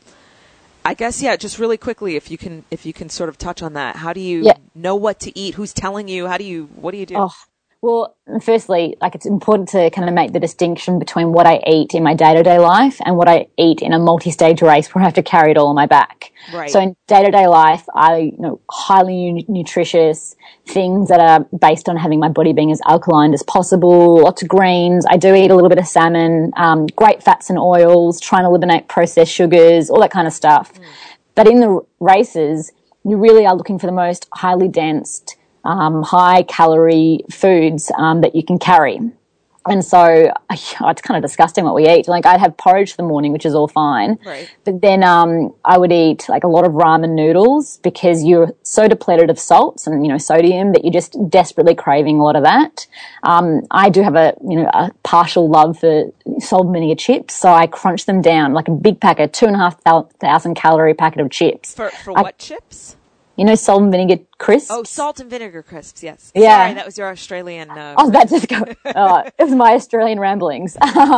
I guess, just really quickly, if you can sort of touch on that. How do you know what to eat? Who's telling you? What do you do? Oh. Well, firstly, it's important to kind of make the distinction between what I eat in my day-to-day life and what I eat in a multi-stage race where I have to carry it all on my back. Right. So in day-to-day life, I highly nutritious things that are based on having my body being as alkaline as possible, lots of greens. I do eat a little bit of salmon, great fats and oils, trying to eliminate processed sugars, all that kind of stuff. But in the races, you really are looking for the most highly dense, high calorie foods that you can carry. And so it's kind of disgusting what we eat. I'd have porridge for the morning, which is all fine. Right. But then I would eat a lot of ramen noodles, because you're so depleted of salts and, sodium that you're just desperately craving a lot of that. I do have a partial love for Salt Vinegar chips. So I crunch them down like a big packet, 2,500 calorie packet of chips. For what chips? Salt and vinegar crisps. Oh, salt and vinegar crisps, yes. Yeah. Sorry, that was your Australian... I was about to go... it was my Australian ramblings.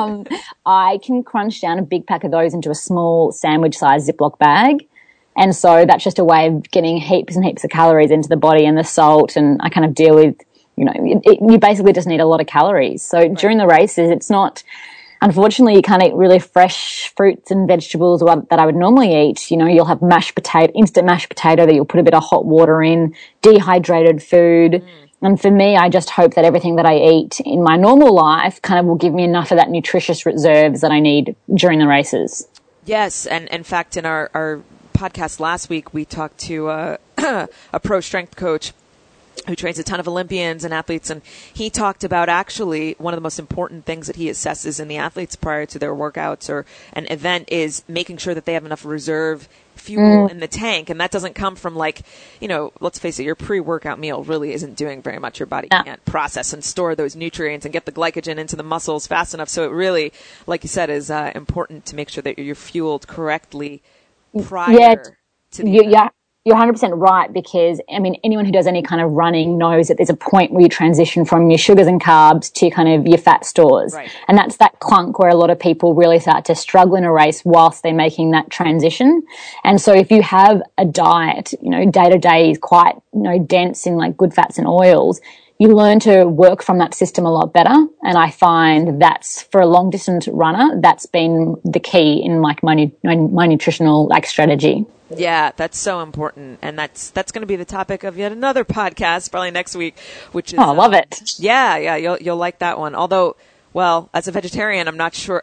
I can crunch down a big pack of those into a small sandwich-sized Ziploc bag. And so that's just a way of getting heaps and heaps of calories into the body, and the salt, and I kind of deal with, you basically just need a lot of calories. So during the races, it's not... Unfortunately, you can't eat really fresh fruits and vegetables that I would normally eat. You'll have instant mashed potato that you'll put a bit of hot water in, dehydrated food. And for me, I just hope that everything that I eat in my normal life kind of will give me enough of that nutritious reserves that I need during the races. Yes. And in fact, in our podcast last week, we talked to a pro strength coach who trains a ton of Olympians and athletes, and he talked about actually one of the most important things that he assesses in the athletes prior to their workouts or an event is making sure that they have enough reserve fuel in the tank. And that doesn't come from let's face it, your pre-workout meal really isn't doing very much. Your body can't process and store those nutrients and get the glycogen into the muscles fast enough. So it really, like you said, is important to make sure that you're fueled correctly prior to the event. You're you're 100% right, because, I mean, anyone who does any kind of running knows that there's a point where you transition from your sugars and carbs to kind of your fat stores. Right. And that's that clunk where a lot of people really start to struggle in a race whilst they're making that transition. And so if you have a diet, you know, day to day is quite, you know, dense in like good fats and oils, you learn to work from that system a lot better. And I find that's, for a long distance runner, that's been the key in like my nutritional like strategy. Yeah, that's so important. And that's going to be the topic of yet another podcast probably next week, which is, I love it. Yeah, you'll like that one. Although, well, as a vegetarian, I'm not sure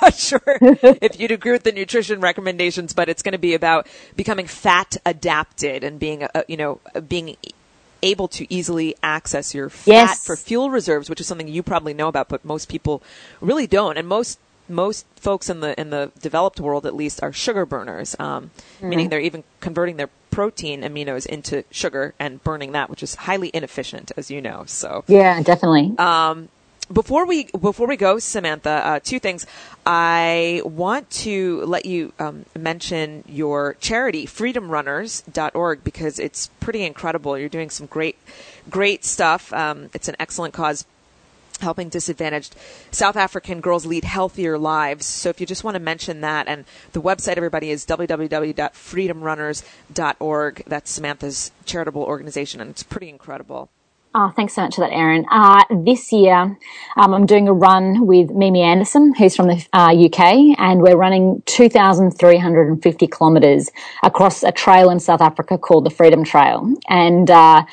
if you'd agree with the nutrition recommendations, but it's going to be about becoming fat adapted and being being able to easily access your fat for fuel reserves, which is something you probably know about, but most people really don't. And most folks in the developed world, at least, are sugar burners, meaning they're even converting their protein aminos into sugar and burning that, which is highly inefficient, as you know. So yeah, definitely. Before we go, Samantha, two things. I want to let you mention your charity, freedomrunners.org, because it's pretty incredible. You're doing some great stuff. It's an excellent cause, helping disadvantaged South African girls lead healthier lives. So if you just want to mention that, and the website, everybody, is www.freedomrunners.org. That's Samantha's charitable organization, and it's pretty incredible. Oh, thanks so much for that, Erin. This year, I'm doing a run with Mimi Anderson, who's from the UK, and we're running 2,350 kilometres across a trail in South Africa called the Freedom Trail. And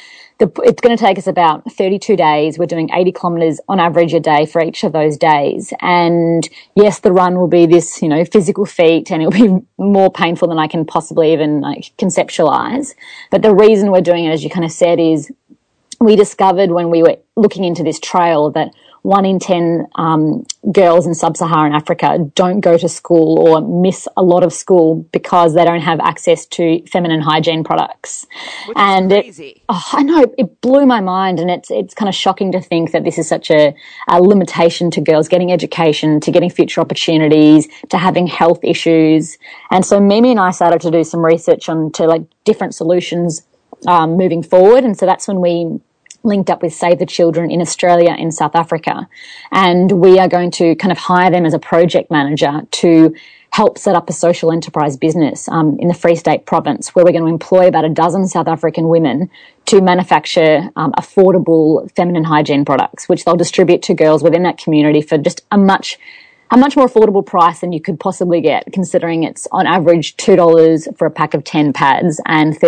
it's going to take us about 32 days. We're doing 80 kilometres on average a day for each of those days. And yes, the run will be this, you know, physical feat, and it'll be more painful than I can possibly even like conceptualise. But the reason we're doing it, as you kind of said, is we discovered when we were looking into this trail that 1 in 10 girls in sub-Saharan Africa don't go to school or miss a lot of school because they don't have access to feminine hygiene products. Which is crazy. I know, it blew my mind, and it's kind of shocking to think that this is such a limitation to girls getting education, to getting future opportunities, to having health issues. And so Mimi and I started to do some research onto like different solutions moving forward. And so that's when we linked up with Save the Children in Australia and South Africa. And we are going to kind of hire them as a project manager to help set up a social enterprise business in the Free State province, where we're going to employ about a dozen South African women to manufacture affordable feminine hygiene products, which they'll distribute to girls within that community for just a much more affordable price than you could possibly get, considering it's on average $2 for a pack of 10 pads, and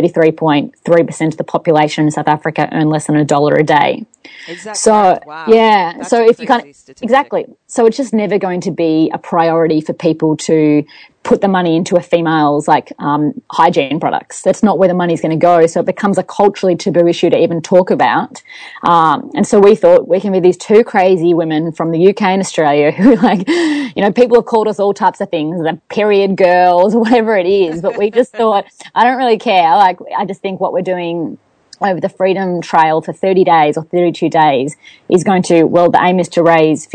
33.3% of the population in South Africa earn less than $1 a day. Exactly. So, wow. yeah. That's so if you kind of, statistic. exactly. So it's just never going to be a priority for people to put the money into a female's like hygiene products. That's not where the money's going to go. So it becomes a culturally taboo issue to even talk about. And so we thought we can be these two crazy women from the UK and Australia who, like, you know, people have called us all types of things, the period girls, whatever it is. But we just thought, I don't really care. Like, I just think what we're doing over the Freedom Trail for 30 days or 32 days is going to, well, the aim is to raise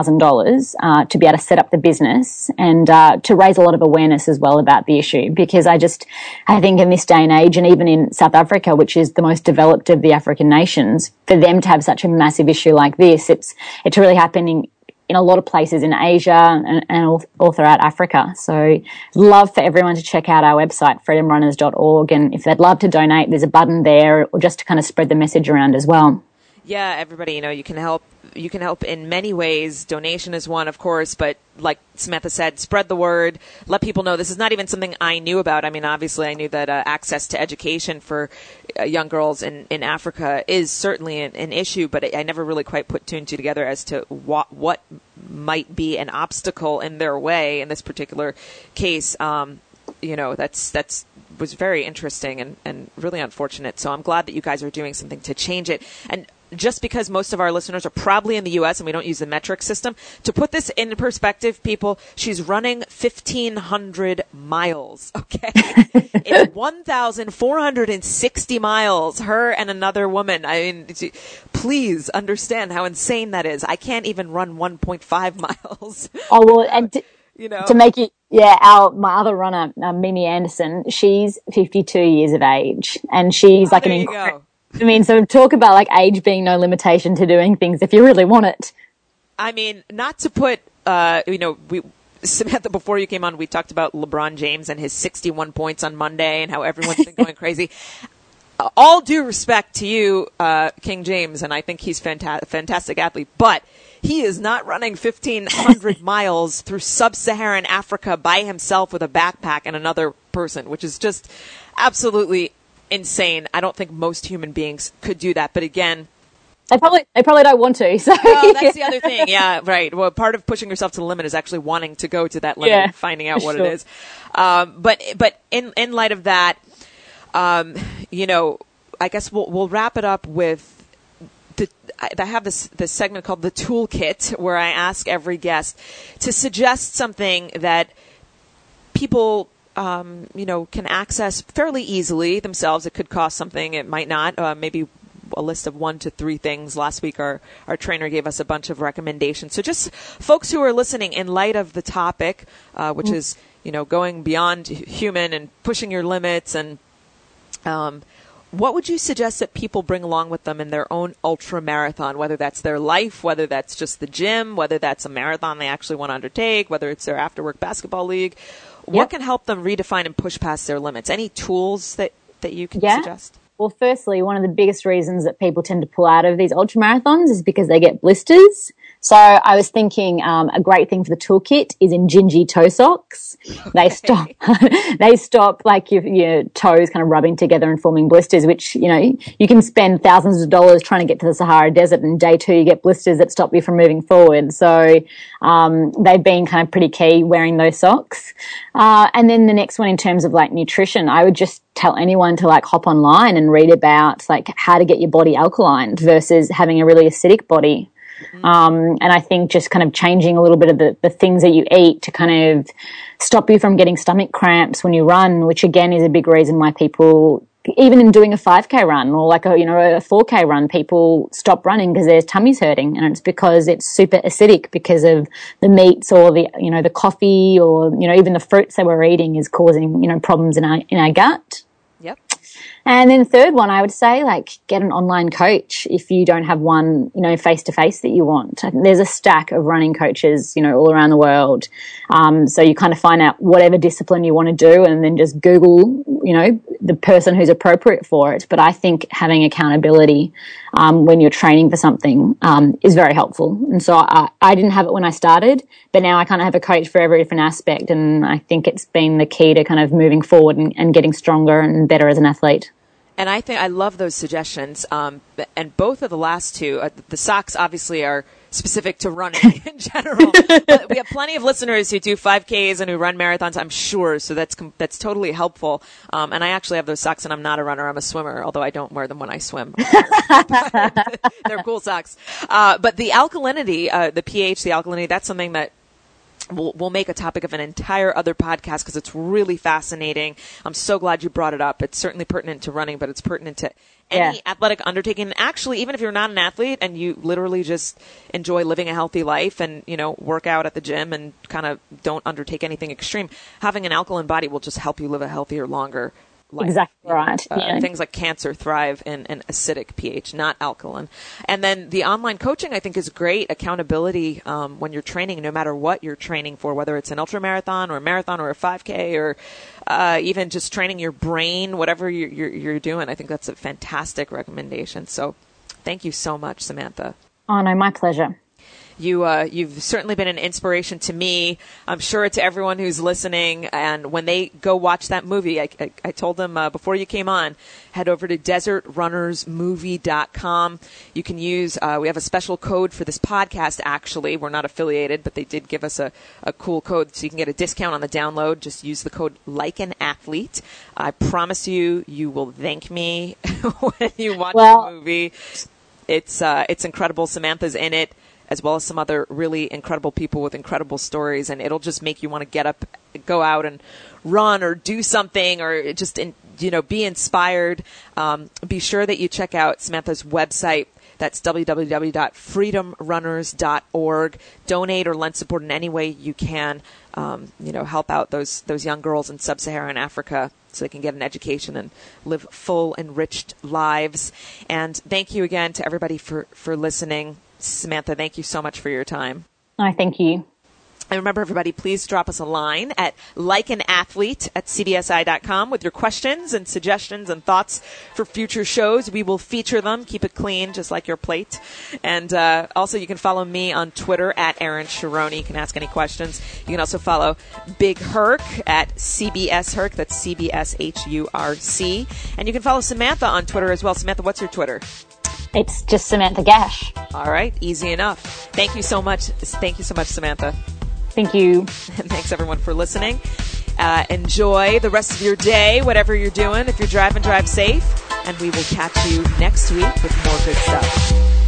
$50,000 to be able to set up the business and to raise a lot of awareness as well about the issue. Because I think in this day and age, and even in South Africa, which is the most developed of the African nations, for them to have such a massive issue like this, it's really happening in a lot of places in Asia and all throughout Africa. So love for everyone to check out our website, freedomrunners.org. And if they'd love to donate, there's a button there, or just to kind of spread the message around as well. Yeah, everybody, you know, you can help in many ways. Donation is one, of course, but like Samantha said, spread the word, let people know. This is not even something I knew about. I mean, obviously I knew that access to education for young girls in Africa is certainly an issue, but I never really quite put two and two together as to what might be an obstacle in their way in this particular case. You know, that's was very interesting and really unfortunate. So I'm glad that you guys are doing something to change it. And just because most of our listeners are probably in the U.S. and we don't use the metric system, to put this in perspective, people, she's running 1,500 miles, okay? It's 1,460 miles, her and another woman. I mean, please understand how insane that is. I can't even run 1.5 miles. Oh, well, and To make it, my other runner, Mimi Anderson, she's 52 years of age, and she's like there you go. I mean, so talk about like age being no limitation to doing things if you really want it. I mean, not to put, Samantha, before you came on, we talked about LeBron James and his 61 points on Monday and how everyone's been going crazy. All due respect to you, King James, and I think he's fantastic athlete, but he is not running 1,500 miles through sub-Saharan Africa by himself with a backpack and another person, which is just absolutely insane. I don't think most human beings could do that. But again, they probably don't want to. So well, that's the other thing. Yeah, right. Well, part of pushing yourself to the limit is actually wanting to go to that limit and finding out what it is. But in light of that, I guess we'll wrap it up with I have this segment called the Toolkit, where I ask every guest to suggest something that people can access fairly easily themselves. It could cost something. It might not. Maybe a list of 1 to 3 things. Last week, our trainer gave us a bunch of recommendations. So just folks who are listening, in light of the topic, which is, going beyond human and pushing your limits, and what would you suggest that people bring along with them in their own ultra marathon, whether that's their life, whether that's just the gym, whether that's a marathon they actually want to undertake, whether it's their after-work basketball league? What can help them redefine and push past their limits? Any tools that you can suggest? Well, firstly, one of the biggest reasons that people tend to pull out of these ultra marathons is because they get blisters. So I was thinking a great thing for the toolkit is Injinji toe socks. Okay. They stop like your toes kind of rubbing together and forming blisters, which, you can spend thousands of dollars trying to get to the Sahara Desert, and day 2 you get blisters that stop you from moving forward. So they've been kind of pretty key wearing those socks. And then the next one, in terms of like nutrition, I would just tell anyone to like hop online and read about like how to get your body alkaline versus having a really acidic body. And I think just kind of changing a little bit of the things that you eat to kind of stop you from getting stomach cramps when you run, which again is a big reason why people, even in doing a 5K run or like a 4K run, people stop running because their tummy's hurting, and it's because it's super acidic because of the meats or the coffee or, even the fruits that we're eating is causing, problems in our gut. Yep. And then the third one, I would say, like, get an online coach if you don't have one, face-to-face that you want. There's a stack of running coaches, all around the world. So you kind of find out whatever discipline you want to do and then just Google, the person who's appropriate for it. But I think having accountability when you're training for something is very helpful. And so I didn't have it when I started, but now I kind of have a coach for every different aspect. And I think it's been the key to kind of moving forward and getting stronger and better as an athlete. And I think I love those suggestions. And both of the last two, the socks obviously are specific to running in general. But we have plenty of listeners who do 5Ks and who run marathons, I'm sure. So that's totally helpful. And I actually have those socks, and I'm not a runner. I'm a swimmer, although I don't wear them when I swim. They're cool socks. But the alkalinity, the pH, the alkalinity, that's something that we'll make a topic of an entire other podcast because it's really fascinating. I'm so glad you brought it up. It's certainly pertinent to running, but it's pertinent to any athletic undertaking. Actually, even if you're not an athlete and you literally just enjoy living a healthy life and, work out at the gym and kind of don't undertake anything extreme, having an alkaline body will just help you live a healthier, longer life. Exactly right. Things like cancer thrive in an acidic pH, not alkaline. And then the online coaching, I think, is great. Accountability when you're training, no matter what you're training for, whether it's an ultramarathon or a marathon or a 5K or even just training your brain, whatever you're doing. I think that's a fantastic recommendation. So thank you so much, Samantha. Oh, no, my pleasure. You've certainly been an inspiration to me. I'm sure to everyone who's listening. And when they go watch that movie, I told them before you came on, head over to desertrunnersmovie.com. You can use, we have a special code for this podcast, actually. We're not affiliated, but they did give us a cool code so you can get a discount on the download. Just use the code Like an Athlete. I promise you will thank me when you watch the movie. It's incredible. Samantha's in it, as well as some other really incredible people with incredible stories, and it'll just make you want to get up, go out and run or do something or just, be inspired. Be sure that you check out Samantha's website, That's www.freedomrunners.org. Donate or lend support in any way you can. Help out those young girls in sub-Saharan Africa so they can get an education and live full, enriched lives. And thank you again to everybody for listening. Samantha, thank you so much for your time. No, thank you. And remember, everybody, please drop us a line at likeanathlete@cbsi.com with your questions and suggestions and thoughts for future shows. We will feature them. Keep it clean, just like your plate. And also, you can follow me on Twitter at Erin Sharoni. You can ask any questions. You can also follow Big Herc at CBS Herc. That's CBSHURC. And you can follow Samantha on Twitter as well. Samantha, what's your Twitter? It's just Samantha Gash. All right, easy enough. Thank you so much. Thank you so much, Samantha. Thank you. And thanks, everyone, for listening. Enjoy the rest of your day, whatever you're doing. If you're driving, drive safe. And we will catch you next week with more good stuff.